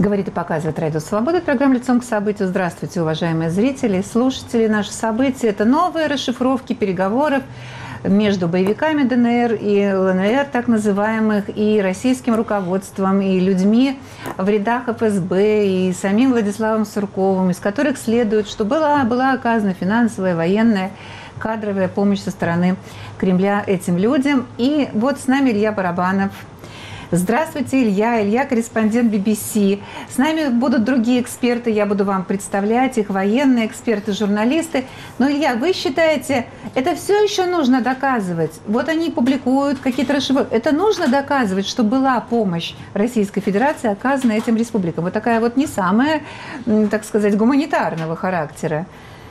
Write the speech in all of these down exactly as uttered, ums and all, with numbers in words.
Говорит и показывает Радио Свобода. Программа «Лицом к событию». Здравствуйте, уважаемые зрители, слушатели. Наши события – это новые расшифровки переговоров между боевиками ДНР и ЛНР, так называемых, и российским руководством, и людьми в рядах эф эс бэ, и самим Владиславом Сурковым, из которых следует, что была, была оказана финансовая, военная, кадровая помощь со стороны Кремля этим людям. И вот с нами Илья Барабанов. Здравствуйте, Илья. Илья, корреспондент би би си. С нами будут другие эксперты, я буду вам представлять их, военные эксперты, журналисты. Но, Илья, вы считаете, это все еще нужно доказывать? Вот они публикуют какие-то расшифровки. Это нужно доказывать, что была помощь Российской Федерации оказана этим республикам? Вот такая вот не самая, так сказать, гуманитарного характера.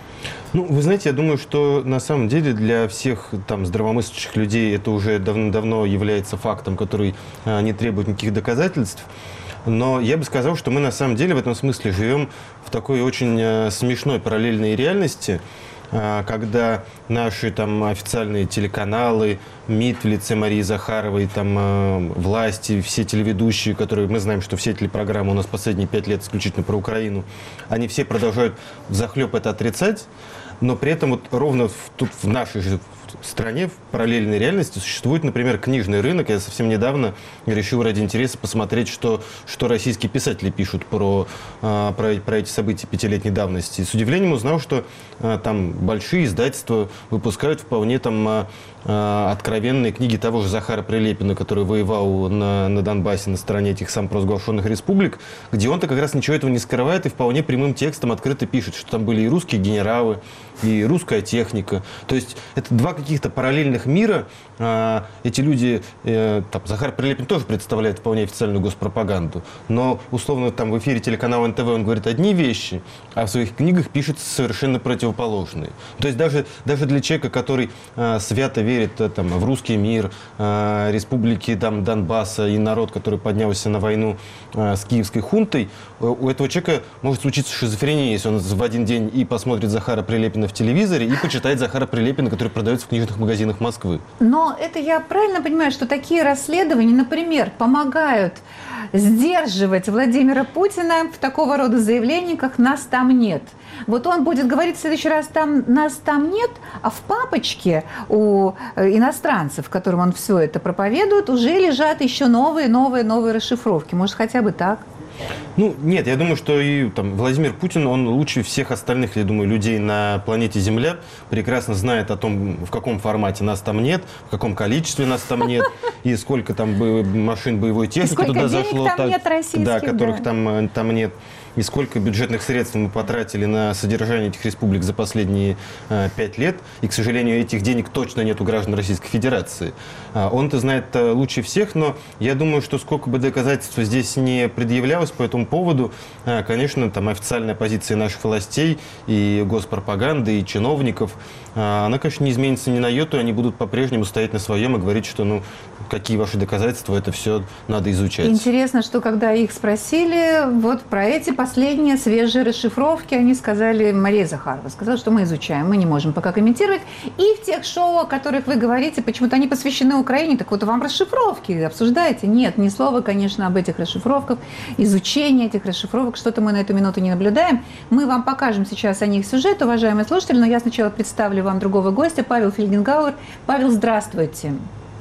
Ну, вы знаете, я думаю, что на самом деле для всех там здравомыслящих людей это уже давно-давно является фактом, который а, не требует никаких доказательств. Но я бы сказал, что мы на самом деле в этом смысле живем в такой очень а, смешной параллельной реальности, а, когда наши там официальные телеканалы, МИД в лице Марии Захаровой, там а, власти, все телеведущие, которые, мы знаем, что все телепрограммы у нас последние пять лет исключительно про Украину, они все продолжают взахлеб это отрицать. Но при этом вот ровно в, тут в нашей же стране, в параллельной реальности, существует, например, книжный рынок. Я совсем недавно решил ради интереса посмотреть, что, что российские писатели пишут про, про, про эти события пятилетней давности. И с удивлением узнал, что там большие издательства выпускают вполне там откровенные книги того же Захара Прилепина, который воевал на, на Донбассе на стороне этих самопровозглашенных республик, где он-то как раз ничего этого не скрывает и вполне прямым текстом открыто пишет, что там были и русские генералы, и русская техника. То есть это два каких-то параллельных мира. Эти люди, там, Захар Прилепин тоже представляет вполне официальную госпропаганду, но условно там в эфире телеканала эн тэ вэ он говорит одни вещи, а в своих книгах пишет совершенно противоположные. То есть даже, даже для человека, который свято верит там, в русский мир, республики там, Донбасса и народ, который поднялся на войну с киевской хунтой, у этого человека может случиться шизофрения, если он в один день и посмотрит Захара Прилепина в телевизоре, и почитает Захара Прилепина, который продается в книжных магазинах Москвы. Но это я правильно понимаю, что такие расследования, например, помогают сдерживать Владимира Путина в такого рода заявлениях, как «нас там нет». Вот он будет говорить в следующий раз, там, нас там нет, а в папочке у иностранцев, которым он все это проповедует, уже лежат еще новые, новые, новые расшифровки. Может, хотя бы так? Ну, нет, я думаю, что и там, Владимир Путин, он лучше всех остальных, я думаю, людей на планете Земля прекрасно знает о том, в каком формате нас там нет, в каком количестве нас там нет, и сколько там машин боевой техники туда зашло, там нет да, которых да. там, там нет. И сколько бюджетных средств мы потратили на содержание этих республик за последние э, пять лет. И, к сожалению, этих денег точно нет у граждан Российской Федерации. А, он-то знает э, лучше всех, но я думаю, что сколько бы доказательств здесь не предъявлялось по этому поводу, э, конечно, там официальная позиция наших властей и госпропаганды, и чиновников, э, она, конечно, не изменится ни на йоту, они будут по-прежнему стоять на своем и говорить, что, ну, какие ваши доказательства, это все надо изучать. Интересно, что когда их спросили вот про эти последние свежие расшифровки, они сказали, Мария Захарова сказала, что мы изучаем, мы не можем пока комментировать. И в тех шоу, о которых вы говорите, почему-то они посвящены Украине, так вот вам расшифровки обсуждаете? Нет, ни слова, конечно, об этих расшифровках, изучение этих расшифровок, что-то мы на эту минуту не наблюдаем. Мы вам покажем сейчас о них сюжет, уважаемые слушатели, но я сначала представлю вам другого гостя, Павел Фельгенгауэр. Павел, здравствуйте.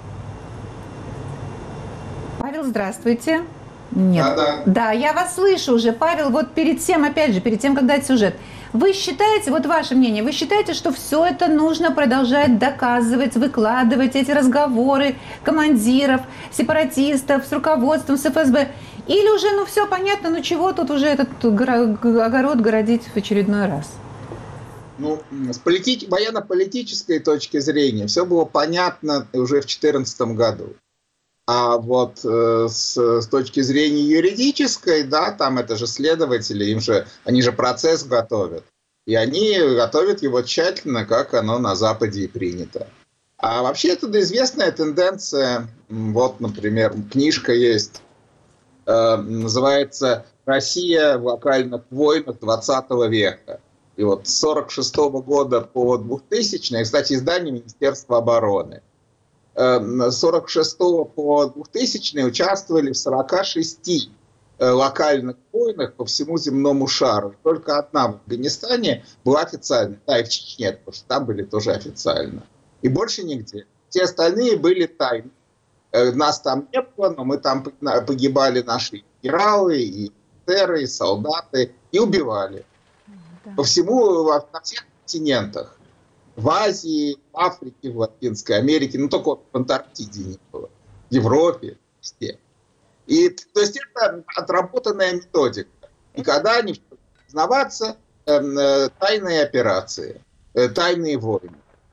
Павел, здравствуйте. Нет. Да, да. Да, я вас слышу уже, Павел. Вот перед тем, опять же, перед тем, как дать сюжет. Вы считаете, вот ваше мнение, вы считаете, что все это нужно продолжать доказывать, выкладывать, эти разговоры командиров, сепаратистов с руководством, с эф эс бэ? Или уже, ну, все понятно, ну, чего тут уже этот огород городить в очередной раз? Ну, с полити... военно-политической точки зрения все было понятно уже в две тысячи четырнадцатом году. А вот э, с, с точки зрения юридической, да, там это же следователи, им же, они же процесс готовят. И они готовят его тщательно, как оно на Западе и принято. А вообще это известная тенденция. Вот, например, книжка есть, э, называется «Россия в локальных войнах двадцатого века». И вот с сорок шестого года по двухтысячный, кстати, издание Министерства обороны. С сорок шестого по двухтысячный участвовали в сорока шести локальных войнах по всему земному шару. Только одна в Афганистане была официальной. Да, и в Чечне, потому что там были тоже официально. И больше нигде. Все остальные были тайны. Нас там не было, но мы там погибали наши генералы, и офицеры, и солдаты, и убивали. Да. По всему, на всех континентах. В Азии, в Африке, в Латинской Америке, ну только в Антарктиде не было. В Европе, везде. И, то есть это отработанная методика. Никогда не признаваться э, э, тайные операции, э, тайные войны.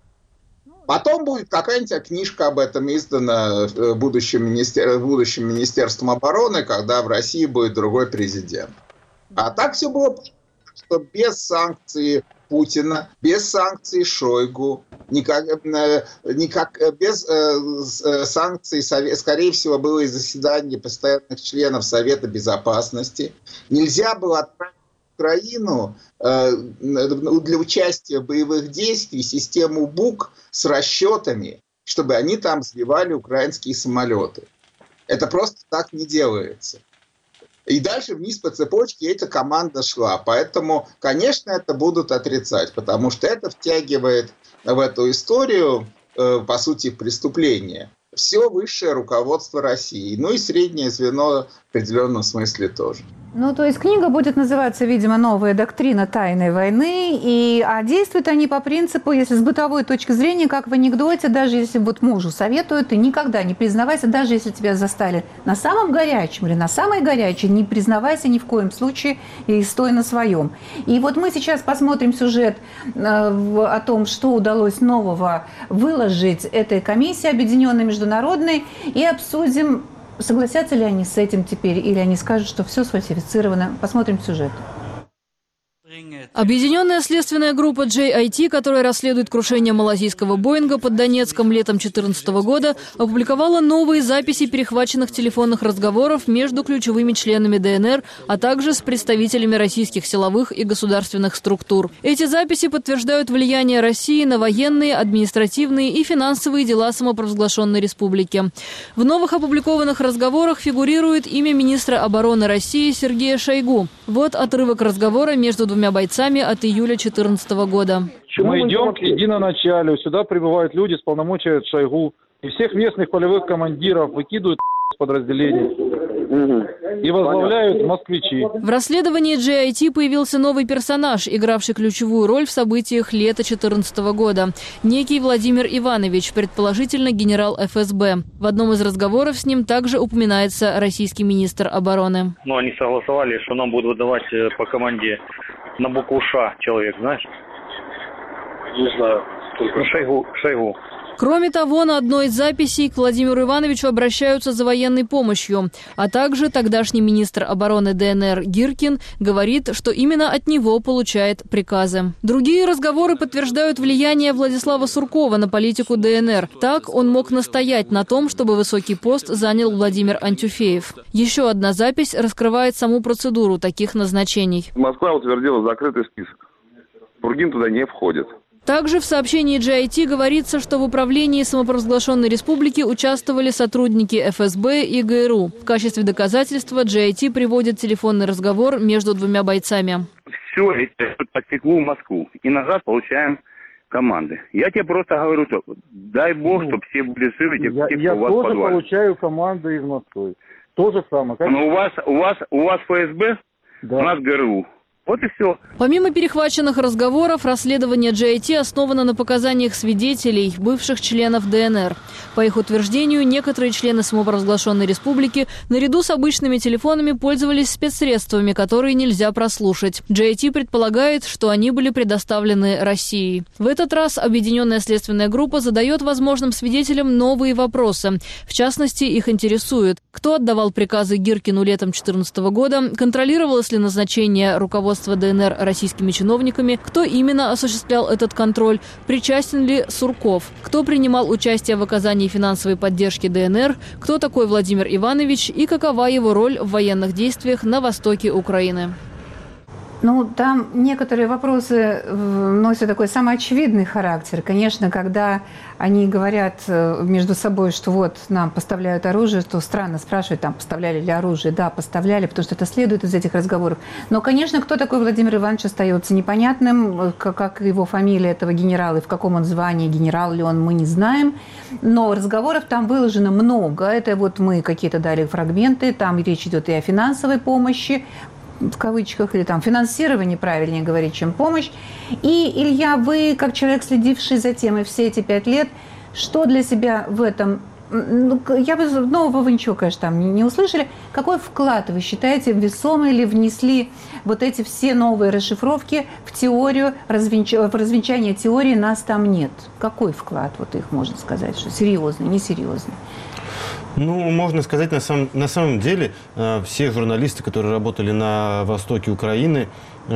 Потом будет какая-нибудь книжка об этом издана будущим, министер... будущим Министерством обороны, когда в России будет другой президент. А так все было, что без санкций Путина, без санкций Шойгу, никак, никак, без э, санкций, скорее всего, было и заседание постоянных членов Совета Безопасности. Нельзя было отправить Украину э, для участия в боевых действиях систему БУК с расчетами, чтобы они там сбивали украинские самолеты. Это просто так не делается. И дальше вниз по цепочке эта команда шла. Поэтому, конечно, это будут отрицать, потому что это втягивает в эту историю, э, по сути, преступление. Все высшее руководство России. Ну и среднее звено в определенном смысле тоже. Ну, то есть книга будет называться, видимо, «Новая доктрина тайной войны», и, а действуют они по принципу, если с бытовой точки зрения, как в анекдоте, даже если вот мужу советуют, ты никогда не признавайся, даже если тебя застали на самом горячем или на самой горячей, не признавайся ни в коем случае и стой на своем. И вот мы сейчас посмотрим сюжет э, в, о том, что удалось нового выложить этой комиссии объединенной международной, и обсудим, согласятся ли они с этим теперь, или они скажут, что все сфальсифицировано. Посмотрим сюжет. Объединенная следственная группа джей ай ти, которая расследует крушение малазийского Боинга под Донецком летом две тысячи четырнадцатого года, опубликовала новые записи перехваченных телефонных разговоров между ключевыми членами дэ эн эр, а также с представителями российских силовых и государственных структур. Эти записи подтверждают влияние России на военные, административные и финансовые дела самопровозглашенной республики. В новых опубликованных разговорах фигурирует имя министра обороны России Сергея Шойгу. Вот отрывок разговора между двумя бойцами от июля две тысячи четырнадцатого года. Мы идем к единоначалию. Сюда прибывают люди с полномочия Шойгу. И всех местных полевых командиров выкидывают с подразделений. И возглавляют москвичи. В расследовании джей ай ти появился новый персонаж, игравший ключевую роль в событиях лета две тысячи четырнадцатого года. Некий Владимир Иванович, предположительно генерал эф эс бэ. В одном из разговоров с ним также упоминается российский министр обороны. Ну, они согласовали, что нам будут выдавать по команде на букву Ш человек, знаешь? Не знаю. Ну, Шойгу, Шойгу. Кроме того, на одной из записей к Владимиру Ивановичу обращаются за военной помощью, а также тогдашний министр обороны дэ эн эр Гиркин говорит, что именно от него получает приказы. Другие разговоры подтверждают влияние Владислава Суркова на политику дэ эн эр. Так он мог настоять на том, чтобы высокий пост занял Владимир Антюфеев. Еще одна запись раскрывает саму процедуру таких назначений. Москва утвердила закрытый список. Бургин туда не входит. Также в сообщении джей ай ти говорится, что в управлении самопровозглашенной республики участвовали сотрудники эф эс бэ и гэ эр у. В качестве доказательства джей ай ти приводит телефонный разговор между двумя бойцами. Все это потекло в Москву. И назад получаем команды. Я тебе просто говорю, что дай бог, чтобы все были живы, те, я, кто я у вас в подвале. Я тоже получаю команды из Москвы. То же самое. Как... Но у вас, у вас, у вас эф эс бэ, да. У нас гэ эр у. Вот и все. Помимо перехваченных разговоров, расследование джей ай ти основано на показаниях свидетелей, бывших членов дэ эн эр. По их утверждению, некоторые члены самопровозглашенной республики наряду с обычными телефонами пользовались спецсредствами, которые нельзя прослушать. джей ай ти предполагает, что они были предоставлены Россией. В этот раз объединенная следственная группа задает возможным свидетелям новые вопросы. В частности, их интересует, кто отдавал приказы Гиркину летом две тысячи четырнадцатого года, контролировалось ли назначение руководства дэ эн эр российскими чиновниками, кто именно осуществлял этот контроль, причастен ли Сурков, кто принимал участие в оказании финансовой поддержки дэ эн эр, кто такой Владимир Иванович и какова его роль в военных действиях на востоке Украины. Ну, там некоторые вопросы носят такой самоочевидный характер. Конечно, когда они говорят между собой, что вот нам поставляют оружие, то странно спрашивать, там, поставляли ли оружие. Да, поставляли, потому что это следует из этих разговоров. Но, конечно, кто такой Владимир Иванович остается непонятным, как его фамилия этого генерала и в каком он звании, генерал ли он, мы не знаем. Но разговоров там выложено много. Это вот мы какие-то дали фрагменты, там речь идет и о финансовой помощи, в кавычках, или там финансирование, правильнее говорить, чем помощь. И, Илья, вы, как человек, следивший за темой все эти пять лет, что для себя в этом, ну, я бы нового вы ничего, конечно, там не, не услышали, какой вклад, вы считаете, весомый ли внесли вот эти все новые расшифровки в теорию, развенч... в развенчание теории «нас там нет»? Какой вклад, вот их можно сказать, что серьезный, несерьезный? Ну, можно сказать, на самом, на самом деле, э, все журналисты, которые работали на востоке Украины,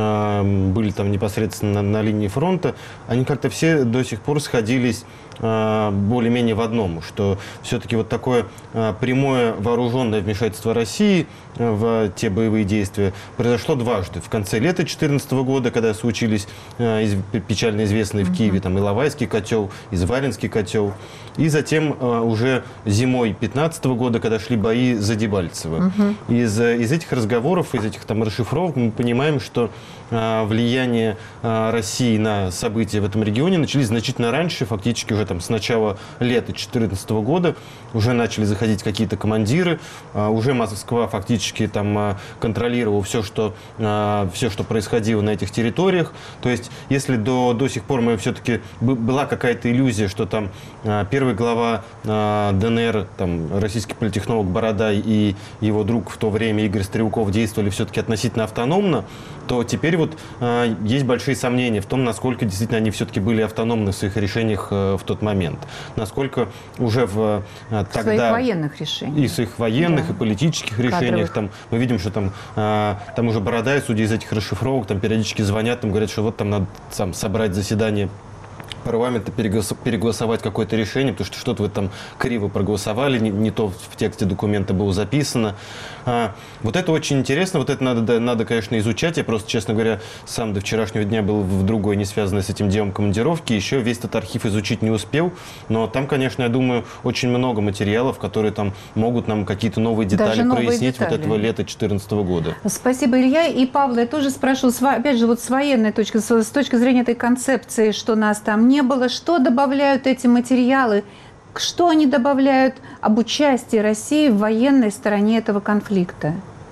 э, были там непосредственно на, на линии фронта, они как-то все до сих пор сходились э, более-менее в одном, что все-таки вот такое э, прямое вооруженное вмешательство России э, в те боевые действия произошло дважды. В конце лета две тысячи четырнадцатого года, когда случились э, из, печально известные в Киеве там, Иловайский котел, Изваринский котел, и затем э, уже зимой две тысячи пятнадцатого года, когда шли бои за Дебальцево. Угу. Из, из этих разговоров, из этих там расшифровок мы понимаем, что э, влияние э, России на события в этом регионе начались значительно раньше, фактически уже там с начала лета две тысячи четырнадцатого года уже начали заходить какие-то командиры, э, уже Москва фактически там э, контролировала все, что, э, все, что происходило на этих территориях. То есть, если до, до сих пор мы все-таки была какая-то иллюзия, что там э, первый глава э, ДНР, там, российский политтехнолог Бородай и его друг в то время Игорь Стрелков действовали все-таки относительно автономно, то теперь вот э, есть большие сомнения в том, насколько действительно они все-таки были автономны в своих решениях э, в тот момент. Насколько уже в, э, тогда... В своих военных решениях. И в своих военных, да. И политических Кадровых. решениях. Там, мы видим, что там, э, там уже Бородай, судя из этих расшифровок, там периодически звонят, там говорят, что вот там надо там, собрать заседание парламента, переголосовать какое-то решение, потому что что-то вы там криво проголосовали, не, не то в тексте документа было записано. А, вот это очень интересно, вот это надо, надо, конечно, изучать. Я просто, честно говоря, сам до вчерашнего дня был в другой, не связанной с этим делом командировки, еще весь этот архив изучить не успел, но там, конечно, я думаю, очень много материалов, которые там могут нам какие-то новые детали новые прояснить детали. Вот этого лета две тысячи четырнадцатого года. Спасибо, Илья. И, Павла, я тоже спрашиваю, опять же, вот с военной точки, с точки зрения этой концепции, что нас там не было, что добавляют эти материалы, что они добавляют об участии России в военной стороне этого конфликта?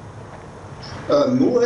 Ну,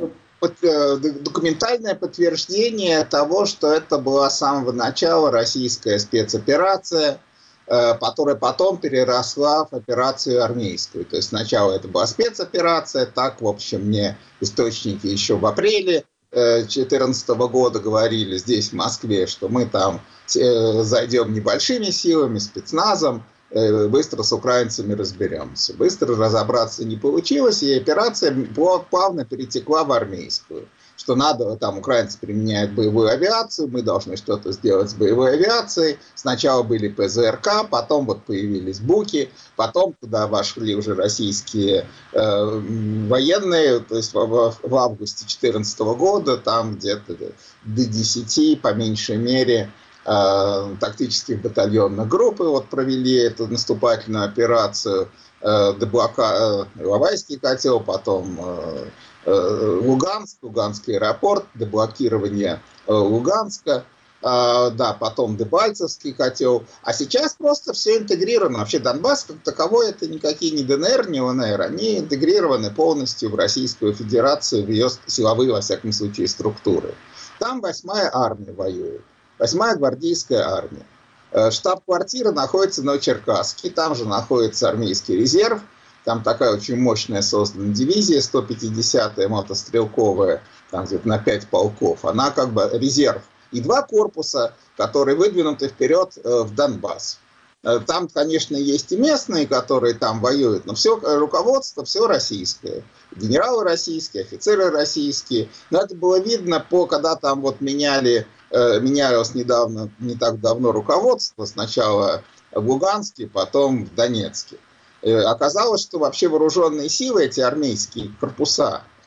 это документальное подтверждение того, что это была с самого начала российская спецоперация, которая потом переросла в операцию армейскую. То есть сначала это была спецоперация, так, в общем, мне источники еще в апреле две тысячи четырнадцатого года говорили здесь, в Москве, что мы там зайдем небольшими силами, спецназом, быстро с украинцами разберемся. Быстро разобраться не получилось, и операция плавно перетекла в армейскую. Что надо, там украинцы применяют боевую авиацию, мы должны что-то сделать с боевой авиацией. Сначала были ПЗРК, потом вот появились Буки, потом туда вошли уже российские э, военные, то есть в, в августе две тысячи четырнадцатого года, там где-то до десяти, по меньшей мере, э, тактических батальонных групп вот провели эту наступательную операцию, э, деблока, э, Иловайский котел, потом... Э, Луганск, Луганский аэропорт, деблокирование Луганска, да, потом Дебальцевский котел. А сейчас просто все интегрировано. Вообще Донбасс как таковой это никакие не ДНР, не ЛНР. Они интегрированы полностью в Российскую Федерацию, в ее силовые, во всяком случае, структуры. Там восьмая армия воюет, восьмая гвардейская армия. Штаб-квартира находится в Новочеркасске, там же находится армейский резерв. Там такая очень мощная создана дивизия, сто пятидесятая мотострелковая, там где-то на пять полков. Она как бы резерв. И два корпуса, которые выдвинуты вперед в Донбасс. Там, конечно, есть и местные, которые там воюют, но все руководство, все российское. Генералы российские, офицеры российские. Но это было видно, по, когда там вот меняли, менялось недавно, не так давно руководство. Сначала в Луганске, потом в Донецке. Оказалось, что вообще вооруженные силы, эти армейские корпуса,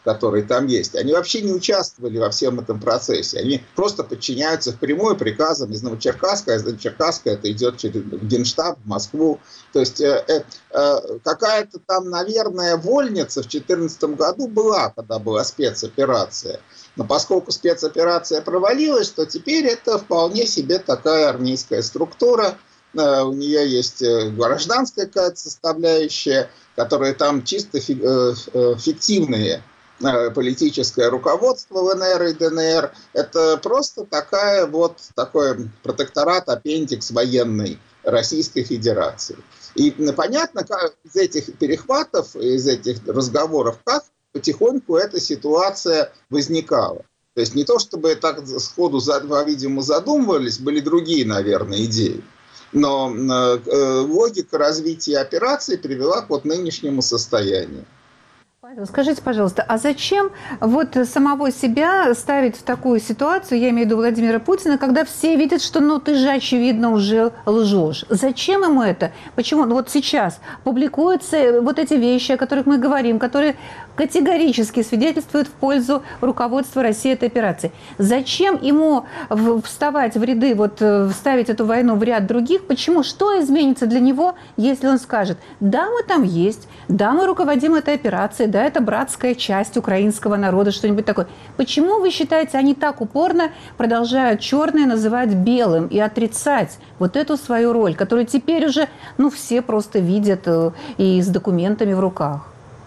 которые там есть, они вообще не участвовали во всем этом процессе. Они просто подчиняются впрямую приказам из Новочеркасска, а из Новочеркасска это идет через Генштаб в Москву. То есть э, э, какая-то там, наверное, вольница в две тысячи четырнадцатом году была, когда была спецоперация. Но поскольку спецоперация провалилась, то теперь это вполне себе такая армейская структура. Э, у нее есть гражданская какая-то составляющая, которая там чисто фи- э, фиктивные. Политическое руководство ЛНР и ДНР. Это просто такая вот, такой протекторат, аппендикс военный Российской Федерации. И понятно, как из этих перехватов, из этих разговоров, как потихоньку эта ситуация возникала. То есть не то, чтобы так сходу, по-видимому, задумывались, были другие, наверное, идеи. Но логика развития операции привела к вот нынешнему состоянию. Павел, скажите, пожалуйста, а зачем вот самого себя ставить в такую ситуацию, я имею в виду Владимира Путина, когда все видят, что ну ты же, очевидно, уже лжешь? Зачем ему это? Почему? Ну вот сейчас публикуются вот эти вещи, о которых мы говорим, которые категорически свидетельствуют в пользу руководства России этой операции. Зачем ему вставать в ряды, вот вставить эту войну в ряд других? Почему? Что изменится для него, если он скажет, да, мы там есть, да, мы руководим этой операцией, да, это братская часть украинского народа, что-нибудь такое. Почему, вы считаете, они так упорно продолжают черное называть белым и отрицать вот эту свою роль, которую теперь уже, ну, все просто видят и с документами в руках?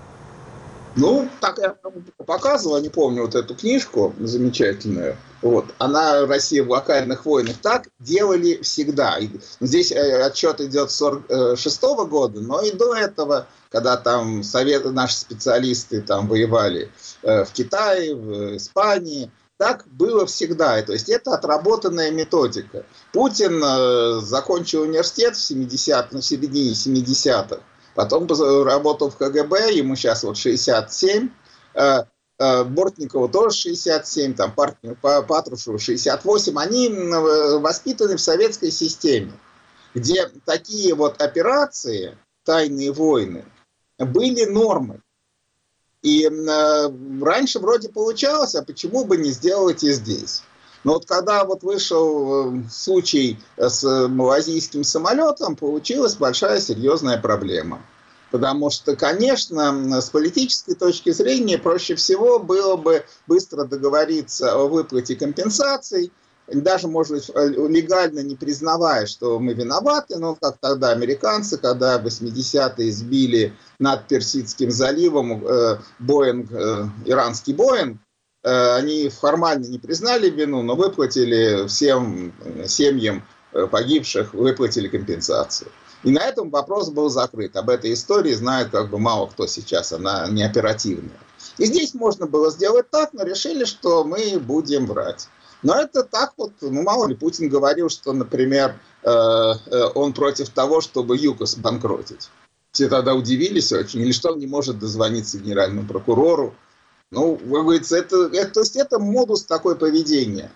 Ну, так я показывал, не помню, вот эту книжку замечательную. Вот. Она «Россия в локальных войнах». Так делали всегда. И здесь отчет идет с сорок шестого года, но и до этого, когда там советы, наши специалисты там воевали в Китае, в Испании, так было всегда. То есть это отработанная методика. Путин закончил университет в семидесятых, в середине семидесятых. Потом работал в КГБ, ему сейчас вот шестьдесят семь, Бортникову тоже шестьдесят семь, там Патрушеву шестьдесят восемь. Они воспитаны в советской системе, где такие вот операции, тайные войны, были нормой. И раньше вроде получалось, а почему бы не сделать и здесь? Но вот когда вот вышел случай с малазийским самолетом, получилась большая серьезная проблема. Потому что, конечно, с политической точки зрения проще всего было бы быстро договориться о выплате компенсаций, даже, может быть, легально не признавая, что мы виноваты, но как тогда американцы, когда в восьмидесятые сбили над Персидским заливом Боинг, иранский Боинг, они формально не признали вину, но выплатили всем семьям погибших, выплатили компенсацию. И на этом вопрос был закрыт. Об этой истории знает как бы мало кто сейчас, она не оперативная. И здесь можно было сделать так, но решили, что мы будем врать. Но это так вот, ну мало ли, Путин говорил, что, например, он против того, чтобы ЮКОС банкротить. Все тогда удивились очень, или что он не может дозвониться генеральному прокурору. Ну, вы говорите, это, это, то есть это модус такой поведения.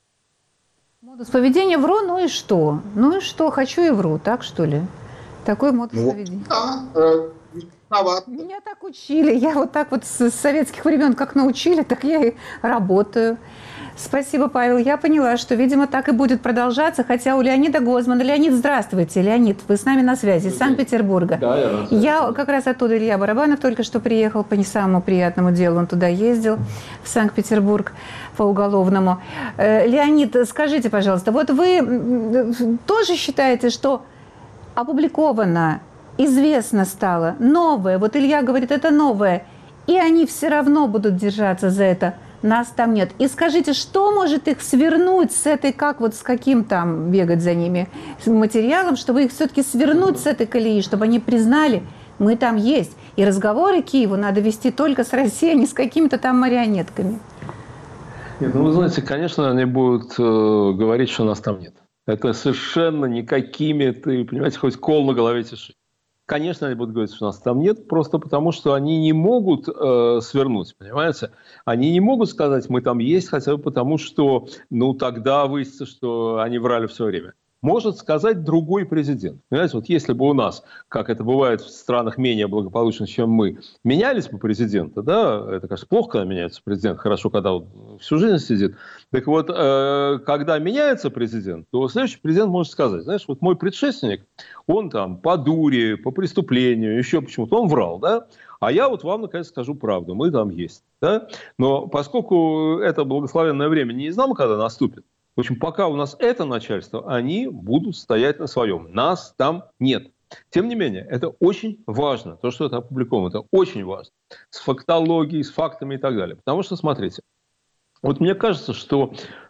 Модус поведения вру, ну и что? Ну и что, хочу и вру, так что ли? Такой модус ну, поведения. Да, э, Меня так учили, я вот так вот с советских времен как научили, так я и работаю. Спасибо, Павел. Я поняла, что, видимо, так и будет продолжаться, хотя у Леонида Гозмана. Леонид, здравствуйте. Леонид, вы с нами на связи, из Санкт-Петербурга. Да, я на связи. Я как раз оттуда, Илья Барабанов, только что приехал по не самому приятному делу. Он туда ездил, в Санкт-Петербург, по уголовному. Леонид, скажите, пожалуйста, вот вы тоже считаете, что опубликовано, известно стало, новое, вот Илья говорит, это новое, и они все равно будут держаться за это? Нас там нет. И скажите, что может их свернуть с этой, как вот с каким там бегать за ними материалом, чтобы их все-таки свернуть с этой колеи, чтобы они признали, мы там есть. И разговоры Киеву надо вести только с Россией, а не с какими-то там марионетками. Нет, ну вы знаете, конечно, они будут э, говорить, что нас там нет. Это совершенно никакими, ты понимаете, хоть кол на голове тиши. Конечно, они будут говорить, что нас там нет, просто потому, что они не могут э, свернуть, понимаете? Они не могут сказать, мы там есть, хотя бы потому, что, ну, тогда выяснится, что они врали все время. может сказать другой президент. Понимаете, вот если бы у нас, как это бывает в странах менее благополучных, чем мы, менялись бы президенты, да, это, конечно, плохо, когда меняется президент, хорошо, когда он всю жизнь сидит. Так вот, э, когда меняется президент, то следующий президент может сказать, знаешь, вот мой предшественник, он там по дуре, по преступлению, еще почему-то, он врал, да, а я вот вам, наконец, скажу правду, мы там есть, да, но поскольку это благословенное время не знамо, когда наступит, в общем, пока у нас это начальство, они будут стоять на своем, нас там нет. Тем не менее, это очень важно, то, что это опубликовано, это очень важно, с фактологией, с фактами и так далее, потому что, смотрите, вот мне кажется, что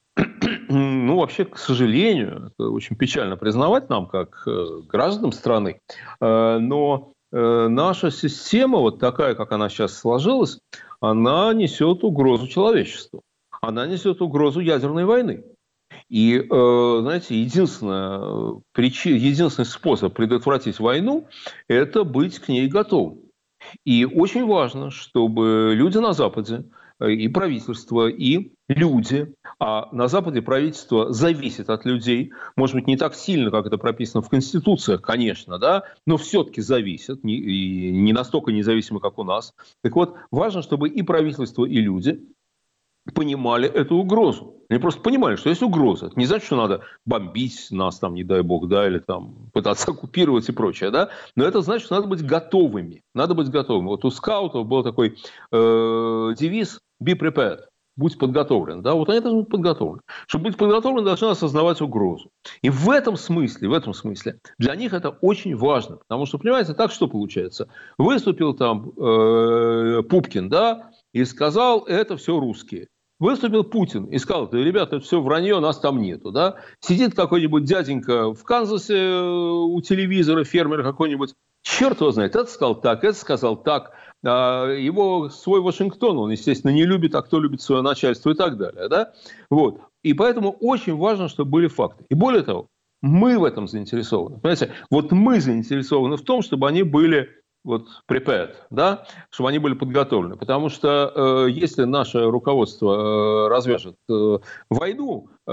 ну, вообще, к сожалению, это очень печально признавать нам, как э, гражданам страны, э, но э, наша система, вот такая, как она сейчас сложилась, она несет угрозу человечеству. Она несет угрозу ядерной войны. И, э, знаете, единственная причина, единственный способ предотвратить войну – это быть к ней готовым. И очень важно, чтобы люди на Западе, и правительство, и люди, а на Западе правительство зависит от людей, может быть, не так сильно, как это прописано в Конституциях, конечно, да, но все-таки зависит, не, и не настолько независимо, как у нас. Так вот, важно, чтобы и правительство, и люди понимали эту угрозу. Они просто понимали, что есть угроза. Это не значит, что надо бомбить нас, там, не дай бог, да, или там пытаться оккупировать и прочее, да. Но это значит, что надо быть готовыми. Надо быть готовыми. Вот у скаутов был такой э, девиз «Be prepared». Будь подготовлен. Да? Вот они должны быть подготовлены. Чтобы быть подготовлены, должны осознавать угрозу. И в этом смысле, в этом смысле для них это очень важно. Потому что, понимаете, так что получается? Выступил там э, Пупкин, да, и сказал, это все русские. Выступил Путин и сказал, да, ребята, это все вранье, нас там нету. Да? Сидит какой-нибудь дяденька в Канзасе у телевизора, фермер какой-нибудь, черт его знает, это сказал так, это сказал так. А его свой Вашингтон, он, естественно, не любит, а кто любит свое начальство и так далее. Да? Вот. И поэтому очень важно, чтобы были факты. И более того, мы в этом заинтересованы. Понимаете, вот мы заинтересованы в том, чтобы они были вот prepared, да, чтобы они были подготовлены. Потому что э, если наше руководство э, развяжет э, войну э,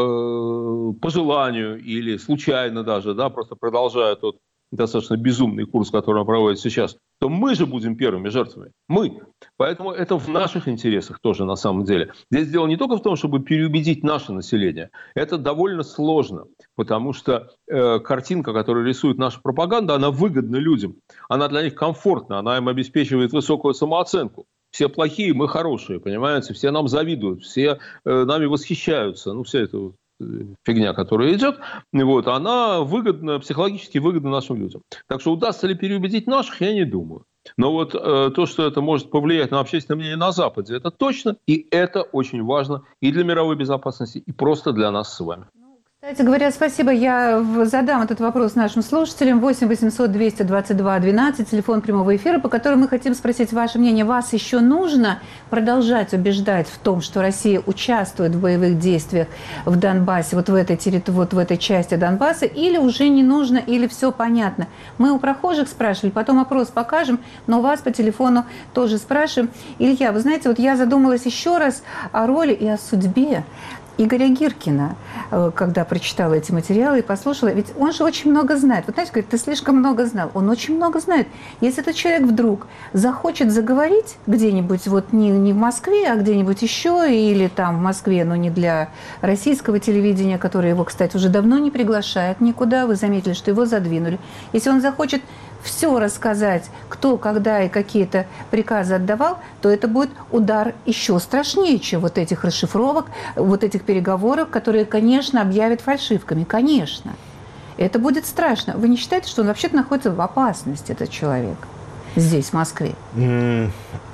по желанию или случайно даже, да, просто продолжая тот достаточно безумный курс, который он проводит сейчас, то мы же будем первыми жертвами. Мы. Поэтому это в наших интересах тоже на самом деле. Здесь дело не только в том, чтобы переубедить наше население. Это довольно сложно, потому что э, картинка, которую рисует наша пропаганда, она выгодна людям. Она для них комфортна, она им обеспечивает высокую самооценку. Все плохие, мы хорошие, понимаете? Все нам завидуют, все э, нами восхищаются. Ну, вся эта фигня, которая идет, вот, она выгодна, психологически выгодна нашим людям. Так что удастся ли переубедить наших, я не думаю. Но вот э, то, что это может повлиять на общественное мнение на Западе, это точно, и это очень важно и для мировой безопасности, и просто для нас с вами. Кстати говоря, спасибо. Я задам этот вопрос нашим слушателям. восемь восемьсот двести двадцать два двенадцать, телефон прямого эфира, по которому мы хотим спросить ваше мнение. Вас еще нужно продолжать убеждать в том, что Россия участвует в боевых действиях в Донбассе, вот в этой, территории, вот в этой части Донбасса, или уже не нужно, или все понятно? Мы у прохожих спрашивали, потом опрос покажем, но вас по телефону тоже спрашиваем. Илья, вы знаете, вот я задумалась еще раз о роли и о судьбе Игоря Гиркина, когда прочитала эти материалы и послушала, ведь он же очень много знает. Вот знаете, говорит, ты слишком много знал. Он очень много знает. Если этот человек вдруг захочет заговорить где-нибудь, вот не, не в Москве, а где-нибудь еще, или там в Москве, но не для российского телевидения, которое его, кстати, уже давно не приглашает никуда, вы заметили, что его задвинули. Если он захочет все рассказать, кто, когда и какие-то приказы отдавал, то это будет удар еще страшнее, чем вот этих расшифровок, вот этих переговоров, которые, конечно, объявят фальшивками. Конечно. Это будет страшно. Вы не считаете, что он вообще-то находится в опасности, этот человек, здесь, в Москве? Mm.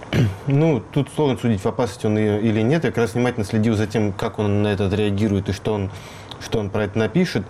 Ну, тут сложно судить, в опасности он или нет. Я как раз внимательно следил за тем, как он на это отреагирует и что он, что он про это напишет.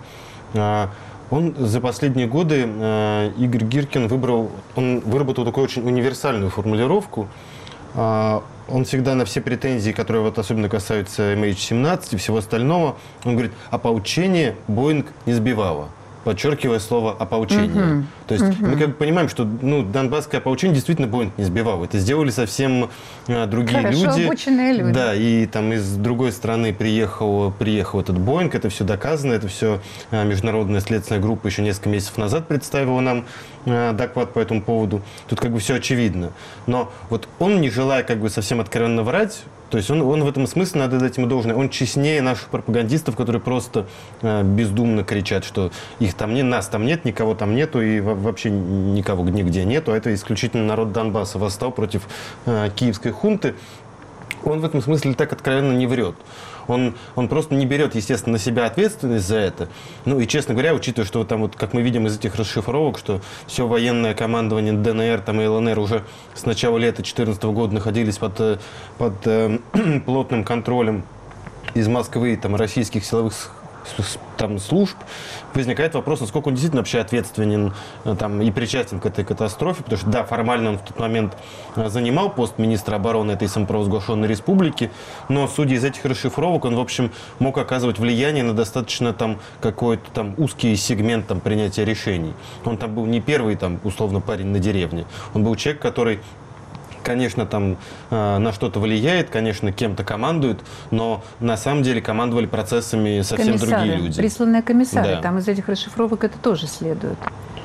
Он за последние годы, э, Игорь Гиркин, выбрал, он выработал такую очень универсальную формулировку. Э, он всегда на все претензии, которые вот особенно касаются эм эйч семнадцать и всего остального, он говорит, ополчение Боинг не сбивало, подчеркивая слово «ополчение». Mm-hmm. То То есть Мгм. мы как бы понимаем, что ну, донбасское ополчение действительно Боинг не сбивал. Это сделали совсем а, другие Хорошо люди. обученные люди. Да, и там из другой страны приехал, приехал этот Боинг, это все доказано, это все а, международная следственная группа еще несколько месяцев назад представила нам а, доклад по этому поводу. Тут как бы все очевидно. Но вот он, не желая как бы совсем откровенно врать, то есть он, он в этом смысле, надо дать ему должное, он честнее наших пропагандистов, которые просто э, бездумно кричат, что их там нет, нас там нет, никого там нету и во- вообще никого нигде нету. А это исключительно народ Донбасса восстал против э, киевской хунты. Он в этом смысле так откровенно не врет. Он, он просто не берет, естественно, на себя ответственность за это. Ну и, честно говоря, учитывая, что там, вот, как мы видим из этих расшифровок, что все военное командование ДНР там, и ЛНР уже с начала лета две тысячи четырнадцатого года находились под, э, под э, плотным контролем из Москвы там, российских силовых с- с- там, служб, возникает вопрос, насколько он действительно вообще ответственен э, там, и причастен к этой катастрофе, потому что, да, формально он в тот момент э, занимал пост министра обороны этой самопровозглашенной республики, но, судя из этих расшифровок, он, в общем, мог оказывать влияние на достаточно там, какой-то там узкий сегмент там, принятия решений. Он там был не первый, там, условно, парень на деревне. Он был человек, который, конечно, там э, на что-то влияет, конечно, кем-то командует, но на самом деле командовали процессами совсем другие Комиссары, люди. присланные комиссары. Да. Там из этих расшифровок это тоже следует.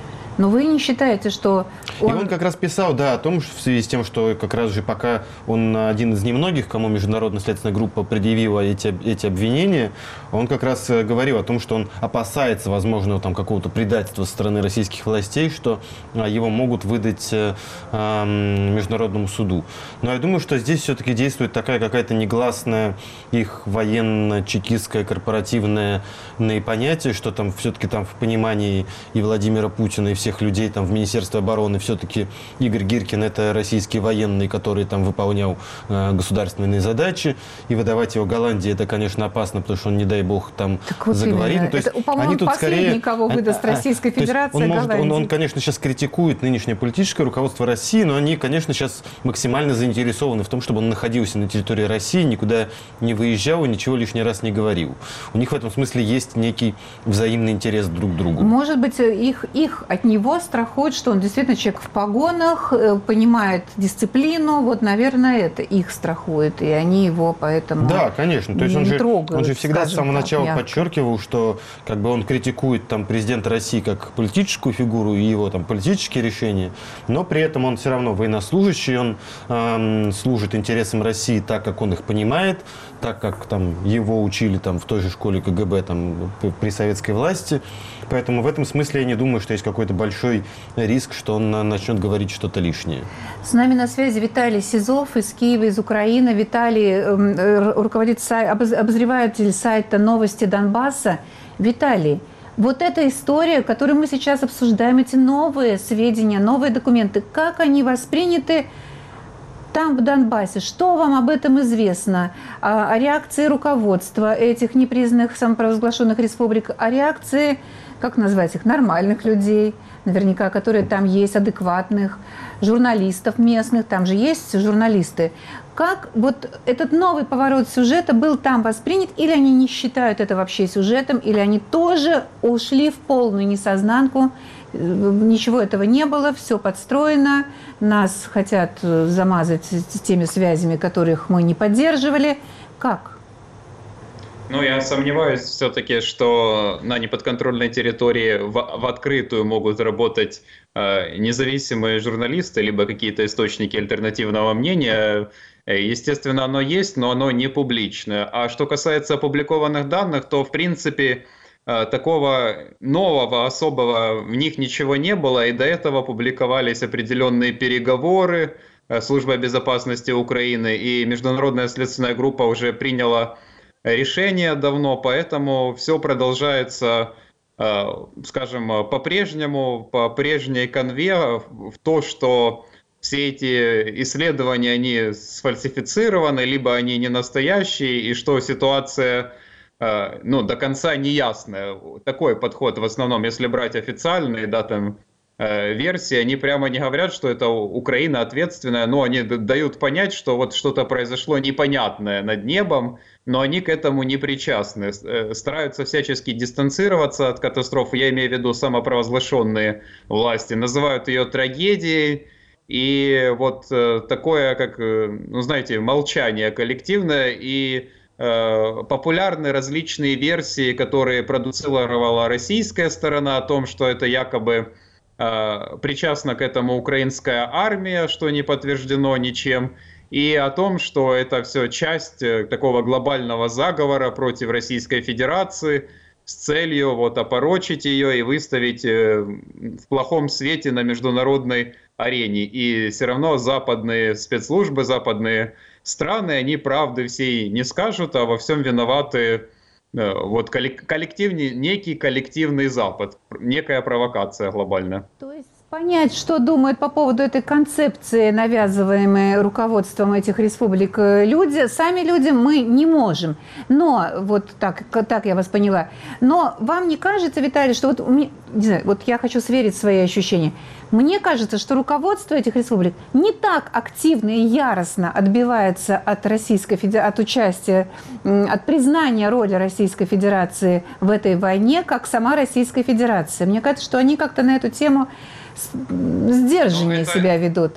Но вы не считаете, что И он... он как раз писал, да, о том, что в связи с тем, что как раз же пока он один из немногих, кому международная следственная группа предъявила эти, эти обвинения, он как раз э, говорил о том, что он опасается возможного там какого-то предательства со стороны российских властей, что а, его могут выдать э, а, международному суду. Но я думаю, что здесь все-таки действует такая какая-то негласная их военно-чекистское корпоративное понятие, что там все-таки там в понимании и Владимира Путина, и всех людей там в Министерстве обороны все-таки Игорь Гиркин — это российский военный, который там выполнял э, государственные задачи, и выдавать его Голландии — это, конечно, опасно, потому что он, не дай бог, там Так вот заговорит. именно. Ну, то есть Это, по-моему, они тут последний, скорее... кого выдаст А, а, Российская то есть Федерация, он, может, он, он, Голландия. конечно, сейчас критикует нынешнее политическое руководство России, но они, конечно, сейчас максимально заинтересованы в том, чтобы он находился на территории России, никуда не выезжал и ничего лишний раз не говорил. У них в этом смысле есть некий взаимный интерес друг к другу. Может быть, их, их от него страхует, что он действительно человек в погонах, э, понимает дисциплину. Вот, наверное, это их страхует, и они его поэтому Да, конечно. То есть он не же, трогают, он же всегда с скажем самого так, начала мягко. подчеркивал, что как бы он критикует там президента России как политическую фигуру и его там политические решения, но при этом он все равно военнослужащий, он эм, служит интересам России так, как он их понимает, так как там его учили там в той же школе КГБ там при советской власти. Поэтому в этом смысле я не думаю, что есть какой-то большой риск, что он начнет говорить что-то лишнее. С нами на связи Виталий Сизов из Киева, из Украины. Виталий, э, руководитель, сай- обоз- обозреватель сайта «Новости Донбасса». Виталий, вот эта история, которую мы сейчас обсуждаем, эти новые сведения, новые документы, как они восприняты там, в Донбассе? Что вам об этом известно? О, о реакции руководства этих непризнанных самопровозглашенных республик, о реакции, как назвать их, нормальных людей, наверняка, которые там есть, адекватных, журналистов местных, там же есть журналисты. Как вот этот новый поворот сюжета был там воспринят, или они не считают это вообще сюжетом, или они тоже ушли в полную несознанку, ничего этого не было, все подстроено, нас хотят замазать теми связями, которых мы не поддерживали. Как? Ну, я сомневаюсь все-таки, что на неподконтрольной территории в, в открытую могут работать э, независимые журналисты, либо какие-то источники альтернативного мнения. Естественно, оно есть, но оно не публичное. А что касается опубликованных данных, то, в принципе, э, такого нового, особого в них ничего не было, и до этого публиковались определенные переговоры. э, Служба безопасности Украины и Международная следственная группа уже приняла решение давно, поэтому все продолжается, скажем, по-прежнему, по прежней канве, в то, что все эти исследования, они сфальсифицированы, либо они не настоящие, и что ситуация, ну, до конца не ясная. Такой подход в основном, если брать официальные, да, там, э, версии, они прямо не говорят, что это Украина ответственная, но они дают понять, что вот что-то произошло непонятное над небом, но они к этому не причастны, стараются всячески дистанцироваться от катастрофы, я имею в виду самопровозглашенные власти, называют ее трагедией, и вот такое, как, ну знаете, молчание коллективное, и э, популярны различные версии, которые продуцировала российская сторона о том, что это якобы э, причастна к этому украинская армия, что не подтверждено ничем, и о том, что это все часть такого глобального заговора против Российской Федерации с целью вот опорочить ее и выставить в плохом свете на международной арене. И все равно западные спецслужбы, западные страны, они правды всей не скажут, а во всем виноваты вот коллективный, некий коллективный Запад, некая провокация глобальная. То есть понять, что думают по поводу этой концепции, навязываемой руководством этих республик люди, сами люди мы не можем. Но, вот так, так я вас поняла, но вам не кажется, Виталий, что вот, у меня, не знаю, вот я хочу сверить свои ощущения, мне кажется, что руководство этих республик не так активно и яростно отбивается от Российской Федерации, от участия, от признания роли Российской Федерации в этой войне, как сама Российская Федерация. Мне кажется, что они как-то на эту тему сдержаннее это, себя ведут.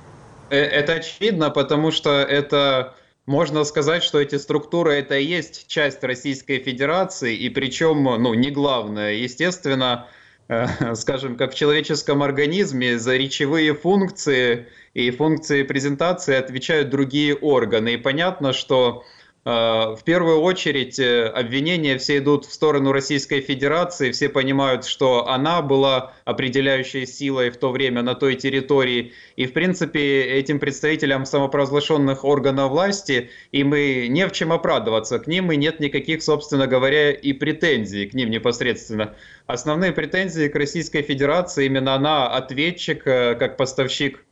Это очевидно, потому что это, можно сказать, что эти структуры это и есть часть Российской Федерации, и причем, ну, не главное, естественно, э, скажем, как в человеческом организме за речевые функции и функции презентации отвечают другие органы, и понятно, что в первую очередь обвинения все идут в сторону Российской Федерации, все понимают, что она была определяющей силой в то время на той территории, и в принципе этим представителям самопровозглашенных органов власти им и не в чем оправдываться, к ним и нет никаких, собственно говоря, и претензий к ним непосредственно. Основные претензии к Российской Федерации, именно она ответчик, как поставщик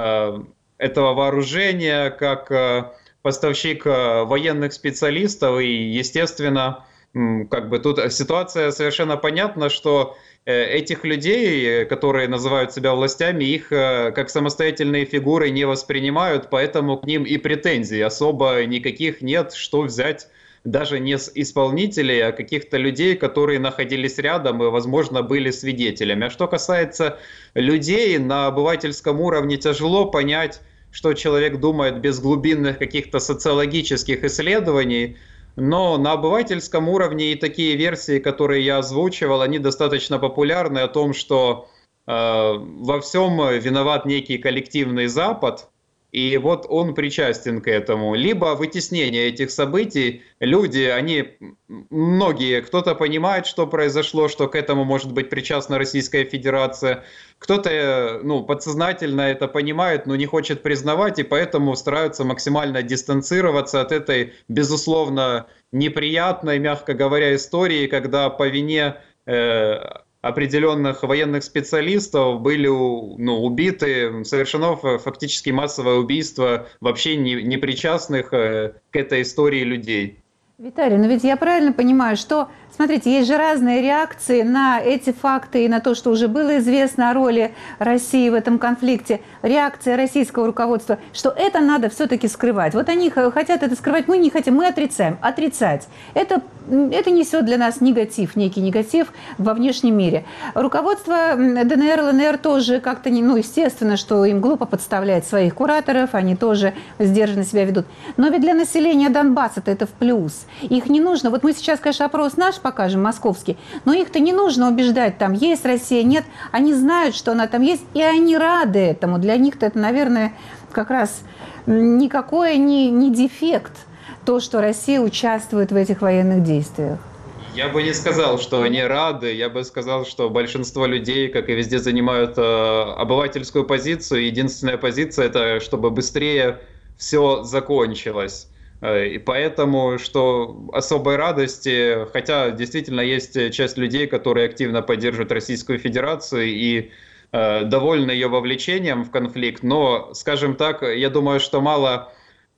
этого вооружения, как поставщик военных специалистов, и, естественно, как бы тут ситуация совершенно понятна, что этих людей, которые называют себя властями, их как самостоятельные фигуры не воспринимают, поэтому к ним и претензий особо никаких нет, что взять даже не с исполнителей, а каких-то людей, которые находились рядом и, возможно, были свидетелями. А что касается людей, на обывательском уровне тяжело понять, что человек думает без глубинных каких-то социологических исследований, но на обывательском уровне и такие версии, которые я озвучивал, они достаточно популярны о том, что э, во всем виноват некий коллективный Запад, и вот он причастен к этому. Либо вытеснение этих событий, люди, они, многие, кто-то понимает, что произошло, что к этому может быть причастна Российская Федерация, кто-то, ну, подсознательно это понимает, но не хочет признавать, и поэтому стараются максимально дистанцироваться от этой, безусловно, неприятной, мягко говоря, истории, когда по вине э, определенных военных специалистов были, ну, убиты, совершено фактически массовое убийство вообще не, не причастных к этой истории людей. Виталий, но ведь я правильно понимаю, что, смотрите, есть же разные реакции на эти факты и на то, что уже было известно о роли России в этом конфликте. Реакция российского руководства, что это надо все-таки скрывать. Вот они хотят это скрывать, мы не хотим, мы отрицаем. Отрицать. Это, это несет для нас негатив, некий негатив во внешнем мире. Руководство ДНР, ЛНР тоже как-то, ну, естественно, что им глупо подставлять своих кураторов, они тоже сдержанно себя ведут. Но ведь для населения Донбасса-то это в плюс. Их не нужно, вот мы сейчас, конечно, опрос наш покажем, московский, но их-то не нужно убеждать, там есть Россия, нет, они знают, что она там есть, и они рады этому. Для них-то это, наверное, как раз никакой не, не дефект, то, что Россия участвует в этих военных действиях. Я бы не сказал, что они рады, я бы сказал, что большинство людей, как и везде, занимают э, обывательскую позицию, единственная позиция – это чтобы быстрее все закончилось. И поэтому, что особой радости, хотя действительно есть часть людей, которые активно поддерживают Российскую Федерацию и э, довольны ее вовлечением в конфликт, но, скажем так, я думаю, что мало